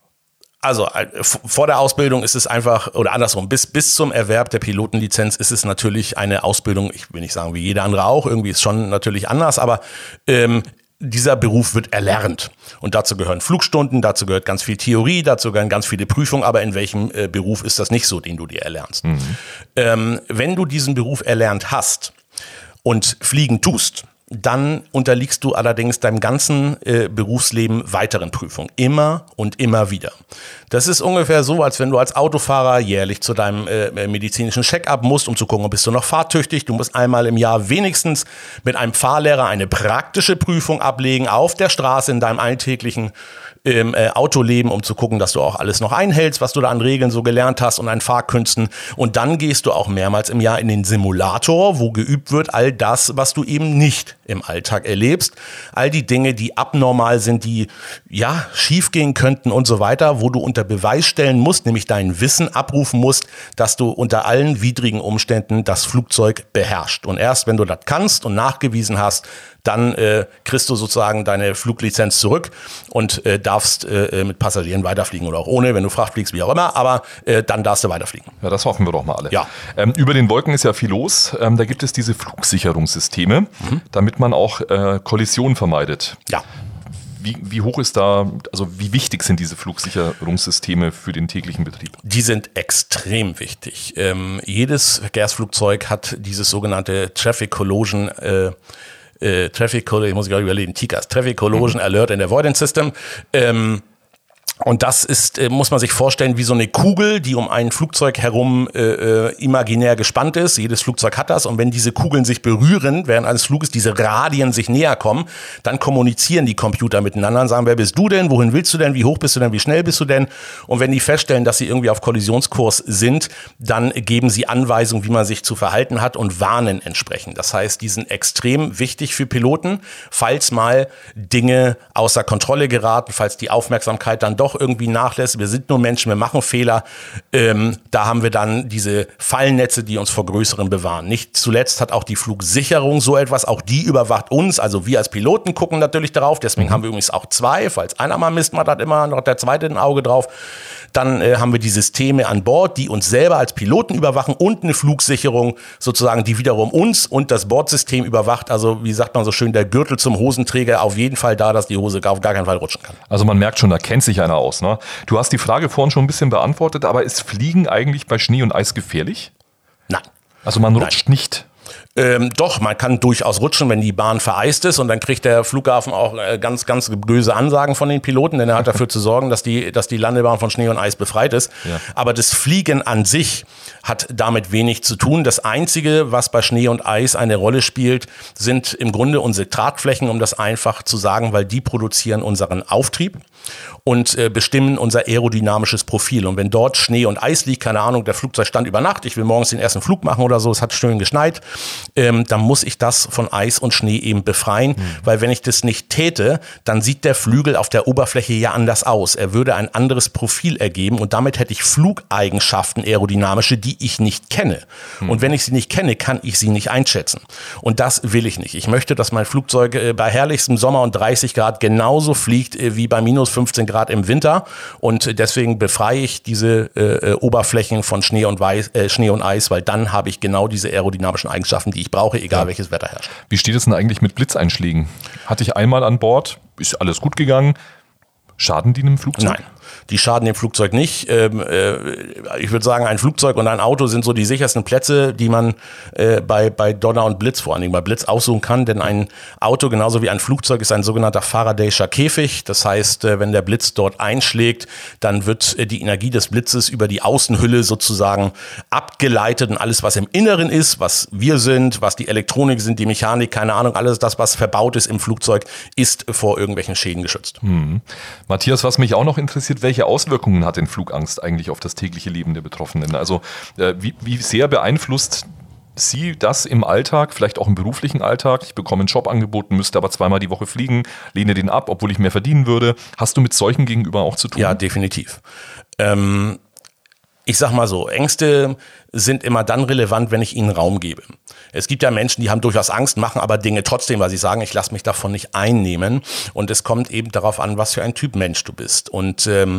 Also vor der Ausbildung ist es einfach, oder andersrum, bis, bis zum Erwerb der Pilotenlizenz ist es natürlich eine Ausbildung, ich will nicht sagen wie jeder andere auch, irgendwie ist schon natürlich anders, aber ähm, dieser Beruf wird erlernt. Und dazu gehören Flugstunden, dazu gehört ganz viel Theorie, dazu gehören ganz viele Prüfungen, aber in welchem äh, Beruf ist das nicht so, den du dir erlernst? Mhm. Ähm, wenn du diesen Beruf erlernt hast und fliegen tust, dann unterliegst du allerdings deinem ganzen äh, Berufsleben weiteren Prüfungen. Immer und immer wieder. Das ist ungefähr so, als wenn du als Autofahrer jährlich zu deinem äh, medizinischen Check-up musst, um zu gucken, bist du noch fahrtüchtig. Du musst einmal im Jahr wenigstens mit einem Fahrlehrer eine praktische Prüfung ablegen auf der Straße in deinem alltäglichen im äh, Autoleben, um zu gucken, dass du auch alles noch einhältst, was du da an Regeln so gelernt hast und an Fahrkünsten. Und dann gehst du auch mehrmals im Jahr in den Simulator, wo geübt wird, all das, was du eben nicht im Alltag erlebst. All die Dinge, die abnormal sind, die ja schiefgehen könnten und so weiter, wo du unter Beweis stellen musst, nämlich dein Wissen abrufen musst, dass du unter allen widrigen Umständen das Flugzeug beherrscht. Und erst wenn du das kannst und nachgewiesen hast, dann äh, kriegst du sozusagen deine Fluglizenz zurück und äh, darfst äh, mit Passagieren weiterfliegen oder auch ohne, wenn du Fracht fliegst, wie auch immer, aber äh, dann darfst du weiterfliegen. Ja, das hoffen wir doch mal alle. Ja. Ähm, über den Wolken ist ja viel los. Ähm, da gibt es diese Flugsicherungssysteme, mhm. damit man auch äh, Kollisionen vermeidet. Ja. Wie, wie hoch ist da, also wie wichtig sind diese Flugsicherungssysteme für den täglichen Betrieb? Die sind extrem wichtig. Ähm, jedes Verkehrsflugzeug hat dieses sogenannte Traffic Collision äh, Äh, Traffic Collision, ich muss gerade überlegen, T C A S, Traffic Collision mhm. Alert and Avoidance System. Ähm, und das ist, äh, muss man sich vorstellen, wie so eine Kugel, die um ein Flugzeug herum äh, äh, imaginär gespannt ist. Jedes Flugzeug hat das. Und wenn diese Kugeln sich berühren während eines Fluges, diese Radien sich näher kommen, dann kommunizieren die Computer miteinander und sagen, wer bist du denn, wohin willst du denn, wie hoch bist du denn, wie schnell bist du denn? Und wenn die feststellen, dass sie irgendwie auf Kollisionskurs sind, dann geben sie Anweisungen, wie man sich zu verhalten hat und warnen entsprechend. Das heißt, die sind extrem wichtig für Piloten, falls mal Dinge außer Kontrolle geraten, falls die Aufmerksamkeit dann doch irgendwie nachlässt. Wir sind nur Menschen, wir machen Fehler. Ähm, da haben wir dann diese Fallnetze, die uns vor Größeren bewahren. Nicht zuletzt hat auch die Flugsicherung so etwas, auch die überwacht uns. Also wir als Piloten gucken natürlich darauf. Deswegen mhm. haben wir übrigens auch zwei. Falls einer mal misst, man hat immer noch der zweite ein Auge drauf. Dann äh, haben wir die Systeme an Bord, die uns selber als Piloten überwachen und eine Flugsicherung sozusagen, die wiederum uns und das Bordsystem überwacht. Also wie sagt man so schön, der Gürtel zum Hosenträger auf jeden Fall da, dass die Hose auf gar keinen Fall rutschen kann. Also man merkt schon, da kennt sich einer aus. Ne? Du hast die Frage vorhin schon ein bisschen beantwortet, aber ist Fliegen eigentlich bei Schnee und Eis gefährlich? Nein. Also man rutscht Nein. nicht? Ähm, doch, man kann durchaus rutschen, wenn die Bahn vereist ist und dann kriegt der Flughafen auch äh, ganz, ganz böse Ansagen von den Piloten, denn er hat dafür zu sorgen, dass die, dass die Landebahn von Schnee und Eis befreit ist. Ja. Aber das Fliegen an sich hat damit wenig zu tun. Das Einzige, was bei Schnee und Eis eine Rolle spielt, sind im Grunde unsere Tragflächen, um das einfach zu sagen, weil die produzieren unseren Auftrieb und äh, bestimmen unser aerodynamisches Profil. Und wenn dort Schnee und Eis liegt, keine Ahnung, der Flugzeug stand über Nacht, ich will morgens den ersten Flug machen oder so, es hat schön geschneit, ähm, dann muss ich das von Eis und Schnee eben befreien, mhm. weil wenn ich das nicht täte, dann sieht der Flügel auf der Oberfläche ja anders aus. Er würde ein anderes Profil ergeben und damit hätte ich Flugeigenschaften aerodynamische, die ich nicht kenne. Mhm. Und wenn ich sie nicht kenne, kann ich sie nicht einschätzen. Und das will ich nicht. Ich möchte, dass mein Flugzeug äh, bei herrlichstem Sommer und dreißig Grad genauso fliegt äh, wie bei minus fünfzehn Grad im Winter und deswegen befreie ich diese äh, Oberflächen von Schnee und, Weiß, äh, Schnee und Eis, weil dann habe ich genau diese aerodynamischen Eigenschaften, die ich brauche, egal ja. welches Wetter herrscht. Wie steht es denn eigentlich mit Blitzeinschlägen? Hatte ich einmal an Bord, ist alles gut gegangen, schaden die einem Flugzeug? Nein. Die schaden dem Flugzeug nicht. Ähm, äh, ich würde sagen, ein Flugzeug und ein Auto sind so die sichersten Plätze, die man äh, bei, bei Donner und Blitz, vor allen Dingen bei Blitz, aussuchen kann. Denn ein Auto, genauso wie ein Flugzeug, ist ein sogenannter Faradayscher Käfig. Das heißt, äh, wenn der Blitz dort einschlägt, dann wird äh, die Energie des Blitzes über die Außenhülle sozusagen abgeleitet. Und alles, was im Inneren ist, was wir sind, was die Elektronik sind, die Mechanik, keine Ahnung, alles das, was verbaut ist im Flugzeug, ist vor irgendwelchen Schäden geschützt. Hm. Matthias, was mich auch noch interessiert, welche Auswirkungen hat denn Flugangst eigentlich auf das tägliche Leben der Betroffenen? Also äh, wie, wie sehr beeinflusst Sie das im Alltag, vielleicht auch im beruflichen Alltag? Ich bekomme einen Job angeboten, müsste aber zweimal die Woche fliegen, lehne den ab, obwohl ich mehr verdienen würde. Hast du mit solchen gegenüber auch zu tun? Ja, definitiv. Ähm, ich sag mal so, Ängste sind immer dann relevant, wenn ich ihnen Raum gebe. Es gibt ja Menschen, die haben durchaus Angst, machen aber Dinge trotzdem, weil sie sagen, ich lasse mich davon nicht einnehmen. Und es kommt eben darauf an, was für ein Typ Mensch du bist. Und ähm,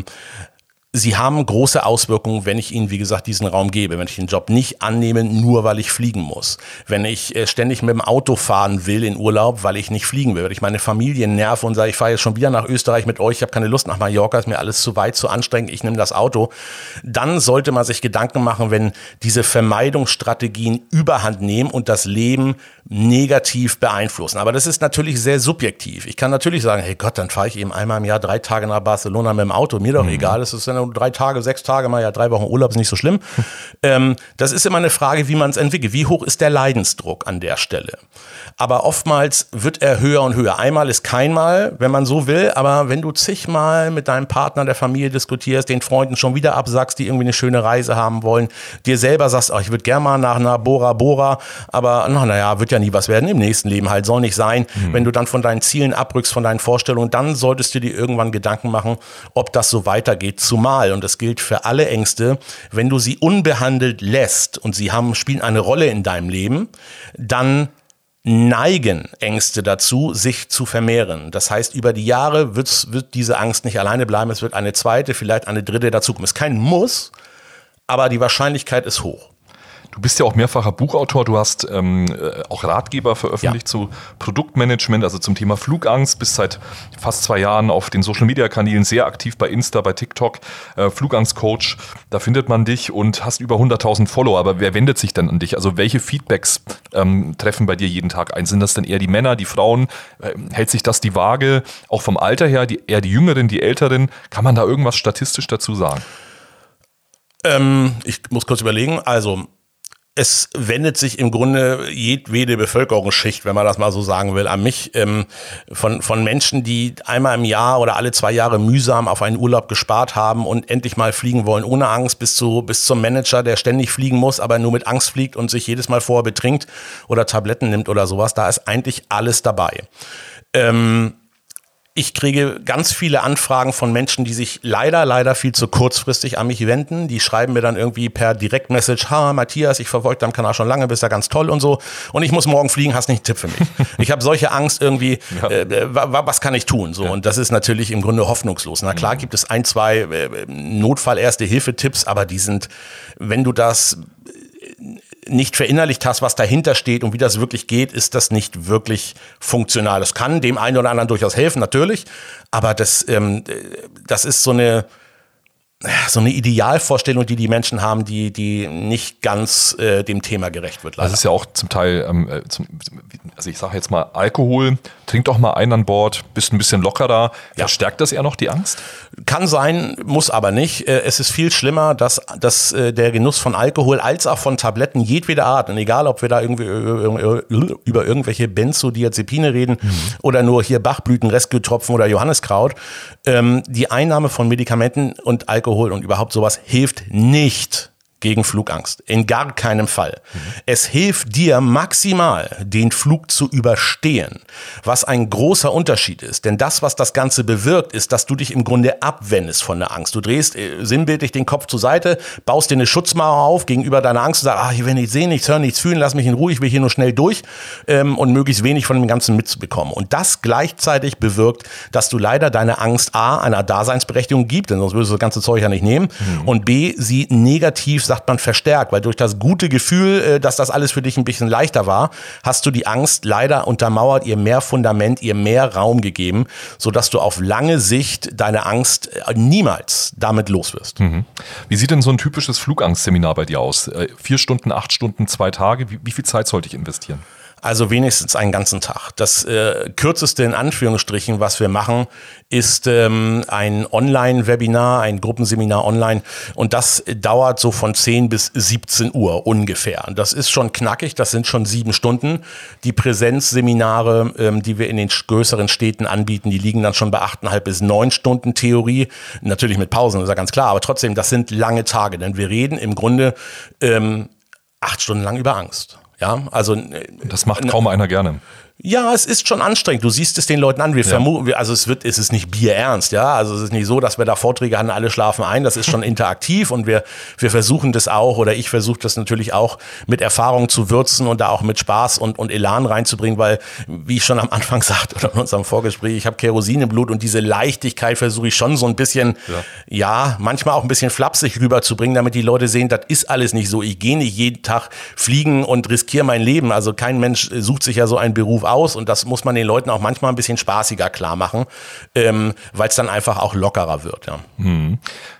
sie haben große Auswirkungen, wenn ich ihnen, wie gesagt, diesen Raum gebe. Wenn ich den Job nicht annehme, nur weil ich fliegen muss. Wenn ich äh, ständig mit dem Auto fahren will in Urlaub, weil ich nicht fliegen will. Wenn ich meine Familie nerve und sage, ich fahre jetzt schon wieder nach Österreich mit euch, ich habe keine Lust nach Mallorca, ist mir alles zu weit, zu anstrengend, ich nehme das Auto. Dann sollte man sich Gedanken machen, wenn diese Vermeidungsstrategien Überhand nehmen und das Leben negativ beeinflussen. Aber das ist natürlich sehr subjektiv. Ich kann natürlich sagen, hey Gott, dann fahre ich eben einmal im Jahr drei Tage nach Barcelona mit dem Auto. Mir doch mhm. egal, das ist ja nur nur drei Tage, sechs Tage, mal ja drei Wochen Urlaub ist nicht so schlimm. ähm, das ist immer eine Frage, wie man es entwickelt. Wie hoch ist der Leidensdruck an der Stelle? Aber oftmals wird er höher und höher. Einmal ist kein Mal, wenn man so will, aber wenn du zigmal mit deinem Partner der Familie diskutierst, den Freunden schon wieder absagst, die irgendwie eine schöne Reise haben wollen, dir selber sagst, oh, ich würde gerne mal nach einer Bora Bora, aber naja, wird ja nie was werden im nächsten Leben halt, soll nicht sein. Mhm. Wenn du dann von deinen Zielen abrückst, von deinen Vorstellungen, dann solltest du dir irgendwann Gedanken machen, ob das so weitergeht. Zumal, und das gilt für alle Ängste, wenn du sie unbehandelt lässt und sie haben, spielen eine Rolle in deinem Leben, dann neigen Ängste dazu, sich zu vermehren. Das heißt, über die Jahre wird's, wird diese Angst nicht alleine bleiben, es wird eine zweite, vielleicht eine dritte dazukommen. Es ist kein Muss, aber die Wahrscheinlichkeit ist hoch. Du bist ja auch mehrfacher Buchautor, du hast ähm, auch Ratgeber veröffentlicht ja. zu Produktmanagement, also zum Thema Flugangst, bist seit fast zwei Jahren auf den Social-Media-Kanälen sehr aktiv bei Insta, bei TikTok, äh, Flugangst-Coach, da findet man dich und hast über hunderttausend Follower, aber wer wendet sich denn an dich? Also welche Feedbacks ähm, treffen bei dir jeden Tag ein? Sind das denn eher die Männer, die Frauen? Äh, hält sich das die Waage? Auch vom Alter her, die, eher die Jüngeren, die Älteren? Kann man da irgendwas statistisch dazu sagen? Ähm, ich muss kurz überlegen, also es wendet sich im Grunde jedwede Bevölkerungsschicht, wenn man das mal so sagen will, an mich, ähm, von, von Menschen, die einmal im Jahr oder alle zwei Jahre mühsam auf einen Urlaub gespart haben und endlich mal fliegen wollen ohne Angst, bis zu, bis zum Manager, der ständig fliegen muss, aber nur mit Angst fliegt und sich jedes Mal vorher betrinkt oder Tabletten nimmt oder sowas. Da ist eigentlich alles dabei. Ähm, Ich kriege ganz viele Anfragen von Menschen, die sich leider, leider viel zu kurzfristig an mich wenden. Die schreiben mir dann irgendwie per Direktmessage, ha, Matthias, ich verfolge deinen Kanal schon lange, bist ja ganz toll und so. Und ich muss morgen fliegen, hast nicht einen Tipp für mich. Ich habe solche Angst irgendwie, ja. äh, was kann ich tun? So, ja. Und das ist natürlich im Grunde hoffnungslos. Na klar gibt es ein, zwei äh, Notfall-Erste-Hilfe-Tipps, aber die sind, wenn du das nicht verinnerlicht hast, was dahinter steht und wie das wirklich geht, ist das nicht wirklich funktional. Das kann dem einen oder anderen durchaus helfen, natürlich, aber das, ähm, das ist so eine, so eine Idealvorstellung, die die Menschen haben, die, die nicht ganz äh, dem Thema gerecht wird. Leider. Das ist ja auch zum Teil, ähm, zum, also ich sage jetzt mal Alkohol, trink doch mal einen an Bord, bist ein bisschen lockerer. Ja. Verstärkt das eher noch die Angst? Kann sein, muss aber nicht. Es ist viel schlimmer, dass, dass der Genuss von Alkohol als auch von Tabletten jedweder Art, und egal ob wir da irgendwie über irgendwelche Benzodiazepine reden mhm. oder nur hier Bachblüten, Rescue-Tropfen oder Johanniskraut, die Einnahme von Medikamenten und Alkohol und überhaupt sowas hilft nicht gegen Flugangst. In gar keinem Fall. Mhm. Es hilft dir maximal, den Flug zu überstehen, was ein großer Unterschied ist. Denn das, was das Ganze bewirkt, ist, dass du dich im Grunde abwendest von der Angst. Du drehst äh, sinnbildlich den Kopf zur Seite, baust dir eine Schutzmauer auf gegenüber deiner Angst und sagst, ah, ich will nichts sehen, nichts hören, nichts fühlen, lass mich in Ruhe, ich will hier nur schnell durch ähm, und möglichst wenig von dem Ganzen mitzubekommen. Und das gleichzeitig bewirkt, dass du leider deine Angst A, einer Daseinsberechtigung gibt, denn sonst würdest du das ganze Zeug ja nicht nehmen, mhm. und B, sie negativ, sagt man, verstärkt, weil durch das gute Gefühl, dass das alles für dich ein bisschen leichter war, hast du die Angst leider untermauert, ihr mehr Fundament, ihr mehr Raum gegeben, sodass du auf lange Sicht deine Angst niemals damit los wirst. Mhm. Wie sieht denn so ein typisches Flugangstseminar bei dir aus? Vier Stunden, acht Stunden, zwei Tage? Wie, wie viel Zeit sollte ich investieren? Also wenigstens einen ganzen Tag. Das äh, kürzeste in Anführungsstrichen, was wir machen, ist ähm, ein Online-Webinar, ein Gruppenseminar online, und das dauert so von zehn bis siebzehn Uhr ungefähr. Das ist schon knackig, das sind schon sieben Stunden. Die Präsenzseminare, ähm, die wir in den größeren Städten anbieten, die liegen dann schon bei achteinhalb bis neun Stunden Theorie. Natürlich mit Pausen, das ist ja ganz klar, aber trotzdem, das sind lange Tage, denn wir reden im Grunde ähm, acht Stunden lang über Angst. Ja, also das macht kaum einer gerne. Ja, es ist schon anstrengend. Du siehst es den Leuten an. Wir ja. vermuten, also es wird, es ist nicht bierernst, ja. Also es ist nicht so, dass wir da Vorträge haben, alle schlafen ein. Das ist schon interaktiv, und wir, wir versuchen das auch, oder ich versuche das natürlich auch mit Erfahrung zu würzen und da auch mit Spaß und, und Elan reinzubringen, weil, wie ich schon am Anfang sagte oder in unserem Vorgespräch, ich habe Kerosin im Blut, und diese Leichtigkeit versuche ich schon so ein bisschen, ja. ja, manchmal auch ein bisschen flapsig rüberzubringen, damit die Leute sehen, das ist alles nicht so. Ich gehe nicht jeden Tag fliegen und riskiere mein Leben. Also kein Mensch sucht sich ja so einen Beruf aus, und das muss man den Leuten auch manchmal ein bisschen spaßiger klar machen, ähm, weil es dann einfach auch lockerer wird. Ja. Hm.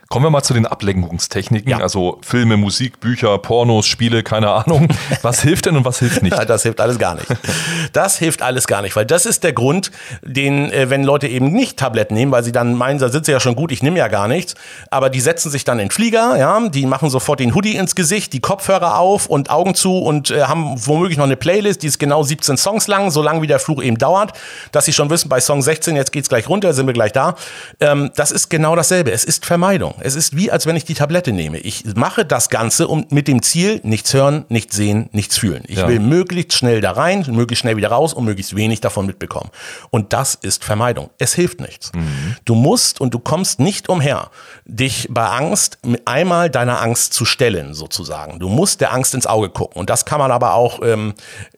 Kommen wir mal zu den Ablenkungstechniken, Ja. also Filme, Musik, Bücher, Pornos, Spiele, keine Ahnung. Was hilft denn und was hilft nicht? Ja, das hilft alles gar nicht. Das hilft alles gar nicht, weil das ist der Grund, den, äh, wenn Leute eben nicht Tabletten nehmen, weil sie dann meinen, da sitze ja schon gut, ich nehme ja gar nichts, aber die setzen sich dann in den Flieger, ja, die machen sofort den Hoodie ins Gesicht, die Kopfhörer auf und Augen zu und äh, haben womöglich noch eine Playlist, die ist genau siebzehn Songs lang, so lang wie der Fluch eben dauert, dass sie schon wissen, bei Song sechzehn, jetzt geht's gleich runter, sind wir gleich da. Ähm, das ist genau dasselbe. Es ist Vermeidung. Es ist wie, als wenn ich die Tablette nehme. Ich mache das Ganze um, mit dem Ziel, nichts hören, nichts sehen, nichts fühlen. Ich Ja. will möglichst schnell da rein, möglichst schnell wieder raus und möglichst wenig davon mitbekommen. Und das ist Vermeidung. Es hilft nichts. Mhm. Du musst und du kommst nicht umher, dich bei Angst einmal deiner Angst zu stellen, sozusagen. Du musst der Angst ins Auge gucken. Und das kann man aber auch ähm,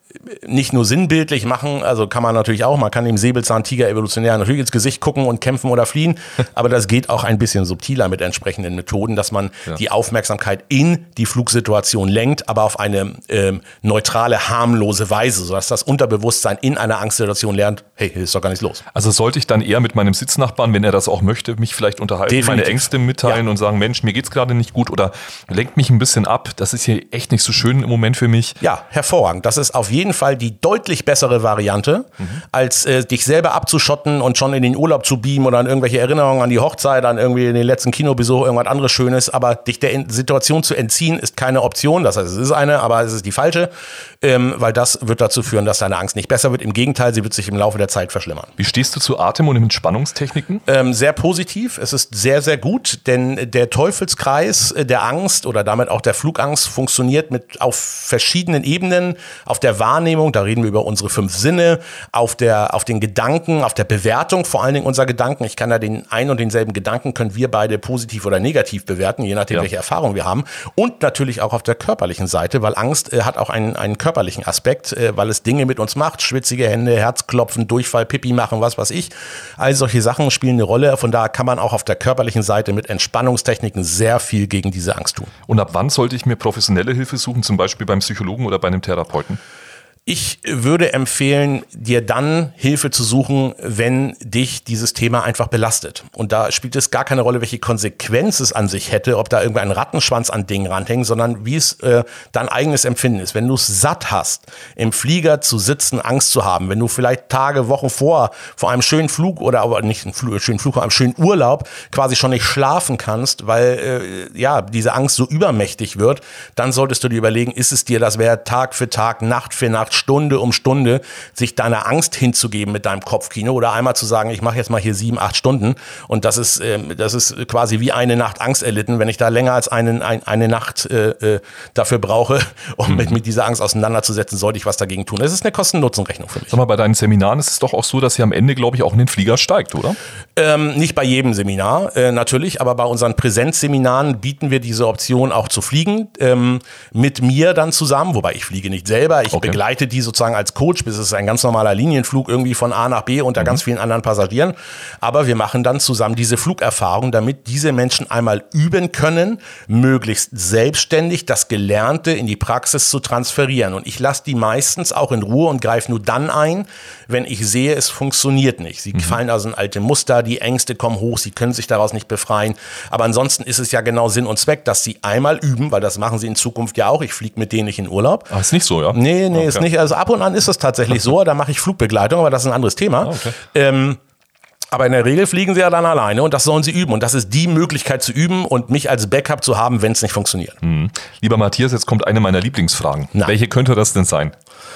nicht nur sinnbildlich machen, also kann man natürlich auch, man kann dem Säbelzahntiger evolutionär natürlich ins Gesicht gucken und kämpfen oder fliehen, aber das geht auch ein bisschen subtiler mit entsprechenden Methoden, dass man Ja. die Aufmerksamkeit in die Flugsituation lenkt, aber auf eine ähm, neutrale, harmlose Weise, sodass das Unterbewusstsein in einer Angstsituation lernt, hey, hier ist doch gar nichts los. Also sollte ich dann eher mit meinem Sitznachbarn, wenn er das auch möchte, mich vielleicht unterhalten, Definitiv. meine Ängste mitteilen Ja. und sagen, Mensch, mir geht's gerade nicht gut oder lenkt mich ein bisschen ab. Das ist hier echt nicht so schön im Moment für mich. Ja, hervorragend. Das ist auf jeden Fall die deutlich bessere Variante, mhm. als äh, dich selber abzuschotten und schon in den Urlaub zu beamen oder an irgendwelche Erinnerungen an die Hochzeit, an irgendwie den letzten Kinobesuch, irgendwas anderes Schönes. Aber dich der in- Situation zu entziehen, ist keine Option. Das heißt, es ist eine, aber es ist die falsche, ähm, weil das wird dazu führen, dass deine Angst nicht besser wird. Im Gegenteil, sie wird sich im Laufe der Zeit verschlimmern. Wie stehst du zu Atem- und Entspannungstechniken? Ähm, sehr positiv. Es ist sehr, sehr gut, denn der Teufelskreis äh, der Angst oder damit auch der Flugangst funktioniert mit auf verschiedenen Ebenen, auf der Wahrnehmung, da reden wir über unsere fünf Sinne, auf der, auf den Gedanken, auf der Bewertung vor allen Dingen unserer Gedanken. Ich kann ja den einen und denselben Gedanken, können wir beide positiv oder negativ bewerten, je nachdem, Ja. welche Erfahrung wir haben. Und natürlich auch auf der körperlichen Seite, weil Angst äh, hat auch einen, einen körperlichen Aspekt, äh, weil es Dinge mit uns macht, schwitzige Hände, Herzklopfen, Durchfall, Pipi machen, was weiß ich. All solche Sachen spielen eine Rolle. Von daher kann man auch auf der körperlichen Seite mit Entspannungstechniken sehr viel gegen diese Angst tun. Und ab wann sollte ich mir professionelle Hilfe suchen, zum Beispiel beim Psychologen oder bei einem Therapeuten? Ich würde empfehlen, dir dann Hilfe zu suchen, wenn dich dieses Thema einfach belastet. Und da spielt es gar keine Rolle, welche Konsequenz es an sich hätte, ob da irgendwie ein Rattenschwanz an Dingen ranhängt, sondern wie es äh, dein eigenes Empfinden ist. Wenn du es satt hast, im Flieger zu sitzen, Angst zu haben, wenn du vielleicht Tage, Wochen vor, vor einem schönen Flug oder aber nicht einen Flug, schönen Flug, vor einem schönen Urlaub quasi schon nicht schlafen kannst, weil äh, ja diese Angst so übermächtig wird, dann solltest du dir überlegen, ist es dir das wert, Tag für Tag, Nacht für Nacht, Stunde um Stunde sich deiner Angst hinzugeben mit deinem Kopfkino oder einmal zu sagen, ich mache jetzt mal hier sieben, acht Stunden und das ist ähm, das ist quasi wie eine Nacht Angst erlitten, wenn ich da länger als einen, ein, eine Nacht äh, äh, dafür brauche, um mit, mit dieser Angst auseinanderzusetzen, sollte ich was dagegen tun. Das ist eine Kosten-Nutzen-Rechnung für mich. Sag mal, bei deinen Seminaren ist es doch auch so, dass ihr am Ende, glaube ich, auch in den Flieger steigt, oder? Ähm, nicht bei jedem Seminar äh, natürlich, aber bei unseren Präsenzseminaren bieten wir diese Option auch zu fliegen, ähm, mit mir dann zusammen, wobei ich fliege nicht selber, ich Okay. begleite die sozusagen als Coach, bis es ist ein ganz normaler Linienflug irgendwie von A nach B unter mhm. ganz vielen anderen Passagieren, aber wir machen dann zusammen diese Flugerfahrung, damit diese Menschen einmal üben können, möglichst selbstständig das Gelernte in die Praxis zu transferieren und ich lasse die meistens auch in Ruhe und greife nur dann ein, wenn ich sehe, es funktioniert nicht. Sie mhm. fallen also in alte Muster, die Ängste kommen hoch, sie können sich daraus nicht befreien, aber ansonsten ist es ja genau Sinn und Zweck, dass sie einmal üben, weil das machen sie in Zukunft ja auch, ich fliege mit denen nicht in Urlaub. Ah, ist nicht so, ja? Nee, nee, Okay. ist nicht, also ab und an ist es tatsächlich so, da mache ich Flugbegleitung, aber das ist ein anderes Thema. Ah, okay. Ähm, aber in der Regel fliegen sie ja dann alleine und das sollen sie üben. Und das ist die Möglichkeit zu üben und mich als Backup zu haben, wenn es nicht funktioniert. Mhm. Lieber Matthias, jetzt kommt eine meiner Lieblingsfragen. Na. Welche könnte das denn sein?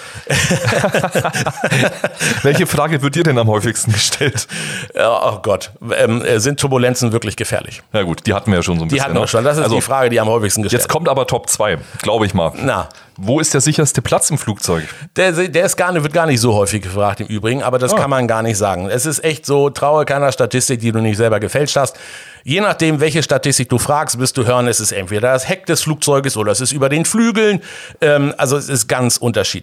Welche Frage wird dir denn am häufigsten gestellt? Oh Gott, ähm, sind Turbulenzen wirklich gefährlich? Na gut, die hatten wir ja schon so ein Die bisschen. hatten wir ne? schon, das ist also, die Frage, die am häufigsten gestellt Jetzt kommt aber Top zwei, glaube ich mal. Na. Wo ist der sicherste Platz im Flugzeug? Der, der ist gar nicht, wird gar nicht so häufig gefragt im Übrigen, aber das Ah. kann man gar nicht sagen. Es ist echt so, traue keiner Statistik, die du nicht selber gefälscht hast. Je nachdem, welche Statistik du fragst, wirst du hören, es ist entweder das Heck des Flugzeuges oder es ist über den Flügeln. Ähm, also es ist ganz unterschiedlich.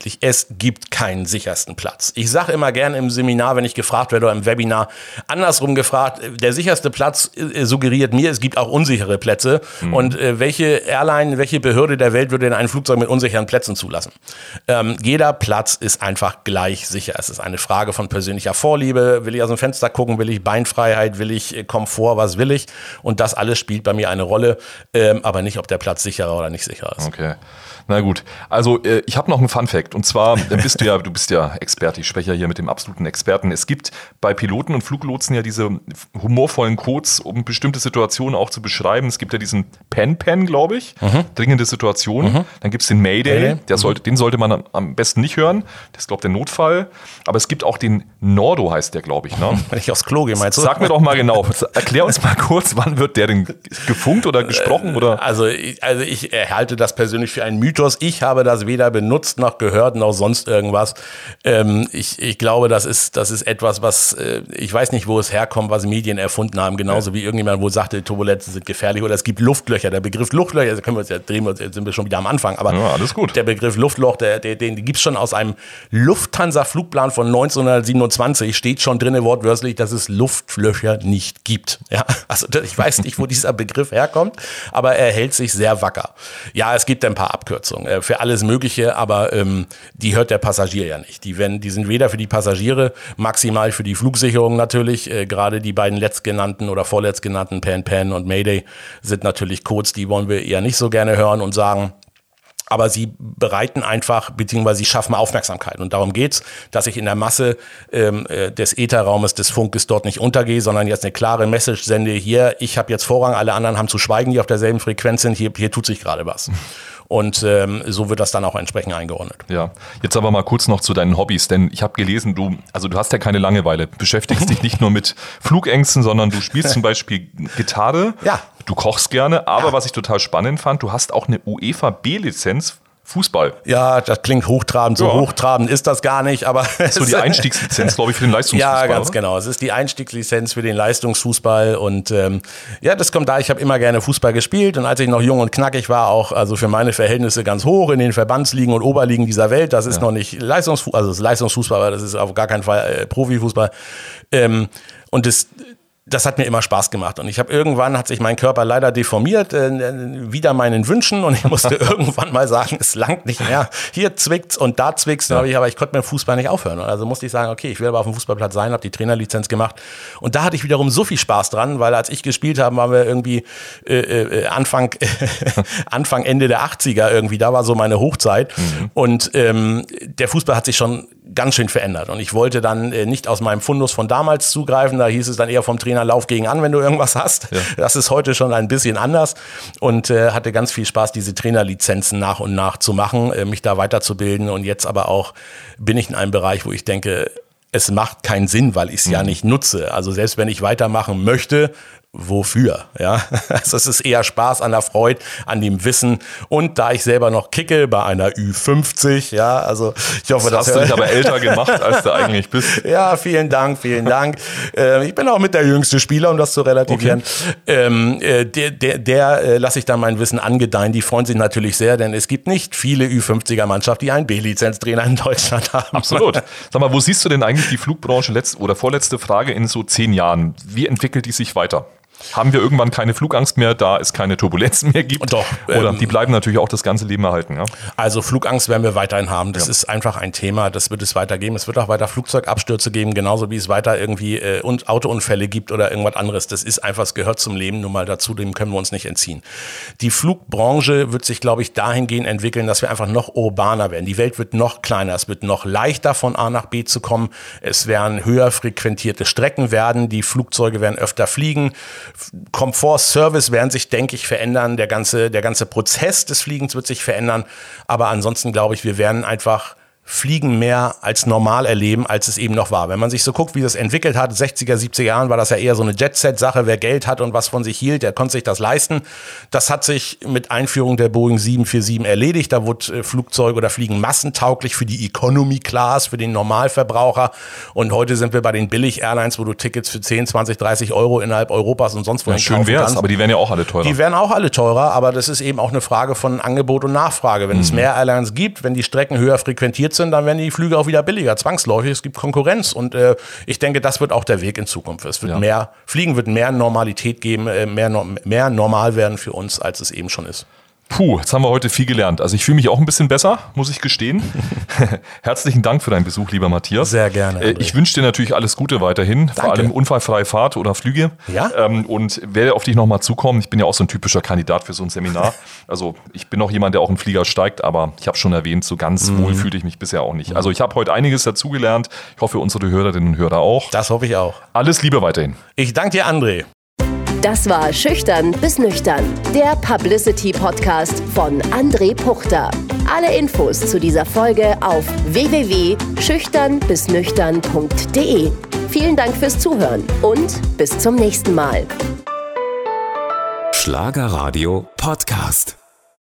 wirklich, es gibt keinen sichersten Platz. Ich sage immer gerne im Seminar, wenn ich gefragt werde oder im Webinar, andersrum gefragt, der sicherste Platz äh, suggeriert mir, es gibt auch unsichere Plätze. Mhm. Und äh, welche Airline, welche Behörde der Welt würde denn ein Flugzeug mit unsicheren Plätzen zulassen? Ähm, jeder Platz ist einfach gleich sicher. Es ist eine Frage von persönlicher Vorliebe. Will ich aus dem Fenster gucken? Will ich Beinfreiheit? Will ich äh, Komfort? Was will ich? Und das alles spielt bei mir eine Rolle, ähm, aber nicht, ob der Platz sicherer oder nicht sicherer ist. Okay. Na gut, also äh, ich habe noch einen Funfact und zwar äh, bist du ja, du bist ja Experte, ich spreche ja hier mit dem absoluten Experten. Es gibt bei Piloten und Fluglotsen ja diese humorvollen Codes, um bestimmte Situationen auch zu beschreiben. Es gibt ja diesen Pen-Pen, glaube ich, mhm. dringende Situation. Mhm. Dann gibt es den Mayday, Mayday. Der sollte, mhm. den sollte man am besten nicht hören. Das ist, glaube ich, der Notfall. Aber es gibt auch den Nordo, heißt der, glaube ich. Ne? Wenn ich aufs Klo gehe, meinst du? Sag mir doch mal genau, erklär uns mal kurz, wann wird der denn gefunkt oder gesprochen? Oder? Also, also ich halte das persönlich für einen Mythos. Ich habe das weder benutzt noch gehört noch sonst irgendwas. Ähm, ich, ich glaube, das ist, das ist etwas, was, äh, ich weiß nicht, wo es herkommt, was Medien erfunden haben. Genauso ja. wie irgendjemand, wo sagte, Turbulenzen sind gefährlich. Oder es gibt Luftlöcher. Der Begriff Luftlöcher, da können wir uns ja drehen, jetzt sind wir schon wieder am Anfang. Aber ja, alles gut. Der Begriff Luftloch, der, der, den gibt es schon aus einem Lufthansa-Flugplan von neunzehnhundertsiebenundzwanzig. Steht schon drin wortwörtlich, dass es Luftlöcher nicht gibt. Ja, also ich weiß nicht, wo dieser Begriff herkommt, aber er hält sich sehr wacker. Ja, es gibt ein paar Abkürzungen für alles Mögliche, aber ähm, die hört der Passagier ja nicht. Die, wenn, die sind weder für die Passagiere, maximal für die Flugsicherung natürlich. Äh, gerade die beiden letztgenannten oder vorletztgenannten Pan-Pan und Mayday sind natürlich Codes, die wollen wir eher nicht so gerne hören und sagen. Aber sie bereiten einfach, beziehungsweise sie schaffen Aufmerksamkeit. Und darum geht's, dass ich in der Masse ähm, des Ätherraumes, des Funkes dort nicht untergehe, sondern jetzt eine klare Message sende. Hier, ich habe jetzt Vorrang, alle anderen haben zu schweigen, die auf derselben Frequenz sind. Hier, hier tut sich gerade was. Und ähm, so wird das dann auch entsprechend eingeordnet. Ja, jetzt aber mal kurz noch zu deinen Hobbys, denn ich habe gelesen, du, also du hast ja keine Langeweile, beschäftigst dich nicht nur mit Flugängsten, sondern du spielst zum Beispiel Gitarre, ja. Du kochst gerne, aber ja. was ich total spannend fand, du hast auch eine UEFA B-Lizenz Fußball. Ja, das klingt hochtrabend, so ja. hochtrabend ist das gar nicht, aber das ist so die Einstiegslizenz, glaube ich, für den Leistungsfußball. Ja, ganz oder? Genau. Es ist die Einstiegslizenz für den Leistungsfußball und ähm, ja, das kommt da. Ich habe immer gerne Fußball gespielt und als ich noch jung und knackig war, auch also für meine Verhältnisse ganz hoch in den Verbandsligen und Oberligen dieser Welt. Das ist ja. noch nicht Leistungsfußball, also das ist Leistungsfußball, aber das ist auf gar keinen Fall äh, Profifußball. Ähm, und das Das hat mir immer Spaß gemacht und ich habe irgendwann, hat sich mein Körper leider deformiert, äh, wieder meinen Wünschen und ich musste irgendwann mal sagen, es langt nicht mehr. Hier zwickt's und da zwickt's, ja. ich, aber ich konnte mit dem Fußball nicht aufhören. Also musste ich sagen, okay, ich will aber auf dem Fußballplatz sein, habe die Trainerlizenz gemacht und da hatte ich wiederum so viel Spaß dran, weil als ich gespielt habe, waren wir irgendwie äh, äh, Anfang, Anfang, Ende der achtziger irgendwie, da war so meine Hochzeit mhm. und ähm, der Fußball hat sich schon ganz schön verändert und ich wollte dann äh, nicht aus meinem Fundus von damals zugreifen, da hieß es dann eher vom Trainer, lauf gegen an, wenn du irgendwas hast. Ja. Das ist heute schon ein bisschen anders und äh, hatte ganz viel Spaß, diese Trainerlizenzen nach und nach zu machen, äh, mich da weiterzubilden und jetzt aber auch bin ich in einem Bereich, wo ich denke, es macht keinen Sinn, weil ich es mhm. ja nicht nutze. Also selbst wenn ich weitermachen möchte, wofür? Ja, also es ist eher Spaß an der Freude, an dem Wissen und da ich selber noch kicke bei einer Ü fünfzig, ja, also ich hoffe, das hast du dich aber älter gemacht, als du eigentlich bist. Ja, vielen Dank, vielen Dank. äh, ich bin auch mit der jüngste Spieler, um das zu relativieren. Okay. Ähm, äh, der, der, der äh, lasse ich dann mein Wissen angedeihen. Die freuen sich natürlich sehr, denn es gibt nicht viele Ü fünfziger Mannschaften, die einen B-Lizenztrainer in Deutschland haben. Absolut. Sag mal, wo siehst du denn eigentlich die Flugbranche, letzte oder vorletzte Frage, in so zehn Jahren? Wie entwickelt die sich weiter? Haben wir irgendwann keine Flugangst mehr, da es keine Turbulenzen mehr gibt? Doch. Oder ähm, die bleiben natürlich auch das ganze Leben erhalten, ja? Also Flugangst werden wir weiterhin haben. Das ja. ist einfach ein Thema, das wird es weiter geben. Es wird auch weiter Flugzeugabstürze geben, genauso wie es weiter irgendwie äh, und Autounfälle gibt oder irgendwas anderes. Das ist einfach, es gehört zum Leben nun mal dazu, dem können wir uns nicht entziehen. Die Flugbranche wird sich, glaube ich, dahingehend entwickeln, dass wir einfach noch urbaner werden. Die Welt wird noch kleiner, es wird noch leichter von A nach B zu kommen. Es werden höher frequentierte Strecken werden, die Flugzeuge werden öfter fliegen. Komfort, Service werden sich, denke ich, verändern. Der ganze, der ganze Prozess des Fliegens wird sich verändern. Aber ansonsten glaube ich, wir werden einfach Fliegen mehr als normal erleben, als es eben noch war. Wenn man sich so guckt, wie das entwickelt hat, sechziger, siebziger Jahren war das ja eher so eine Jet-Set-Sache. Wer Geld hat und was von sich hielt, der konnte sich das leisten. Das hat sich mit Einführung der Boeing sieben vier sieben erledigt. Da wurde Flugzeug oder Fliegen massentauglich für die Economy-Class, für den Normalverbraucher. Und heute sind wir bei den Billig-Airlines, wo du Tickets für zehn, zwanzig, dreißig Euro innerhalb Europas und sonst wo ja, schön wär's, aber die werden ja auch alle teurer. Die werden auch alle teurer, aber das ist eben auch eine Frage von Angebot und Nachfrage. Wenn mhm. es mehr Airlines gibt, wenn die Strecken höher frequentiert sind, sind, dann werden die Flüge auch wieder billiger, zwangsläufig. Es gibt Konkurrenz und äh, ich denke, das wird auch der Weg in Zukunft. Es wird Ja. mehr, Fliegen wird mehr Normalität geben, äh, mehr, mehr normal werden für uns, als es eben schon ist. Puh, jetzt haben wir heute viel gelernt. Also ich fühle mich auch ein bisschen besser, muss ich gestehen. Herzlichen Dank für deinen Besuch, lieber Matthias. Sehr gerne, Äh, André. Ich wünsche dir natürlich alles Gute weiterhin, vor Danke. allem unfallfreie Fahrt oder Flüge. Ja? Ähm, und werde auf dich nochmal zukommen. Ich bin ja auch so ein typischer Kandidat für so ein Seminar. Also ich bin auch jemand, der auch einen Flieger steigt, aber ich habe schon erwähnt, so ganz Mhm. wohl fühle ich mich bisher auch nicht. Also ich habe heute einiges dazugelernt. Ich hoffe, unsere Hörerinnen und Hörer auch. Das hoffe ich auch. Alles Liebe weiterhin. Ich danke dir, André. Das war Schüchtern bis Nüchtern, der Publicity-Podcast von André Puchter. Alle Infos zu dieser Folge auf w w w punkt schüchtern bis nüchtern punkt d e. Vielen Dank fürs Zuhören und bis zum nächsten Mal. Schlagerradio Podcast.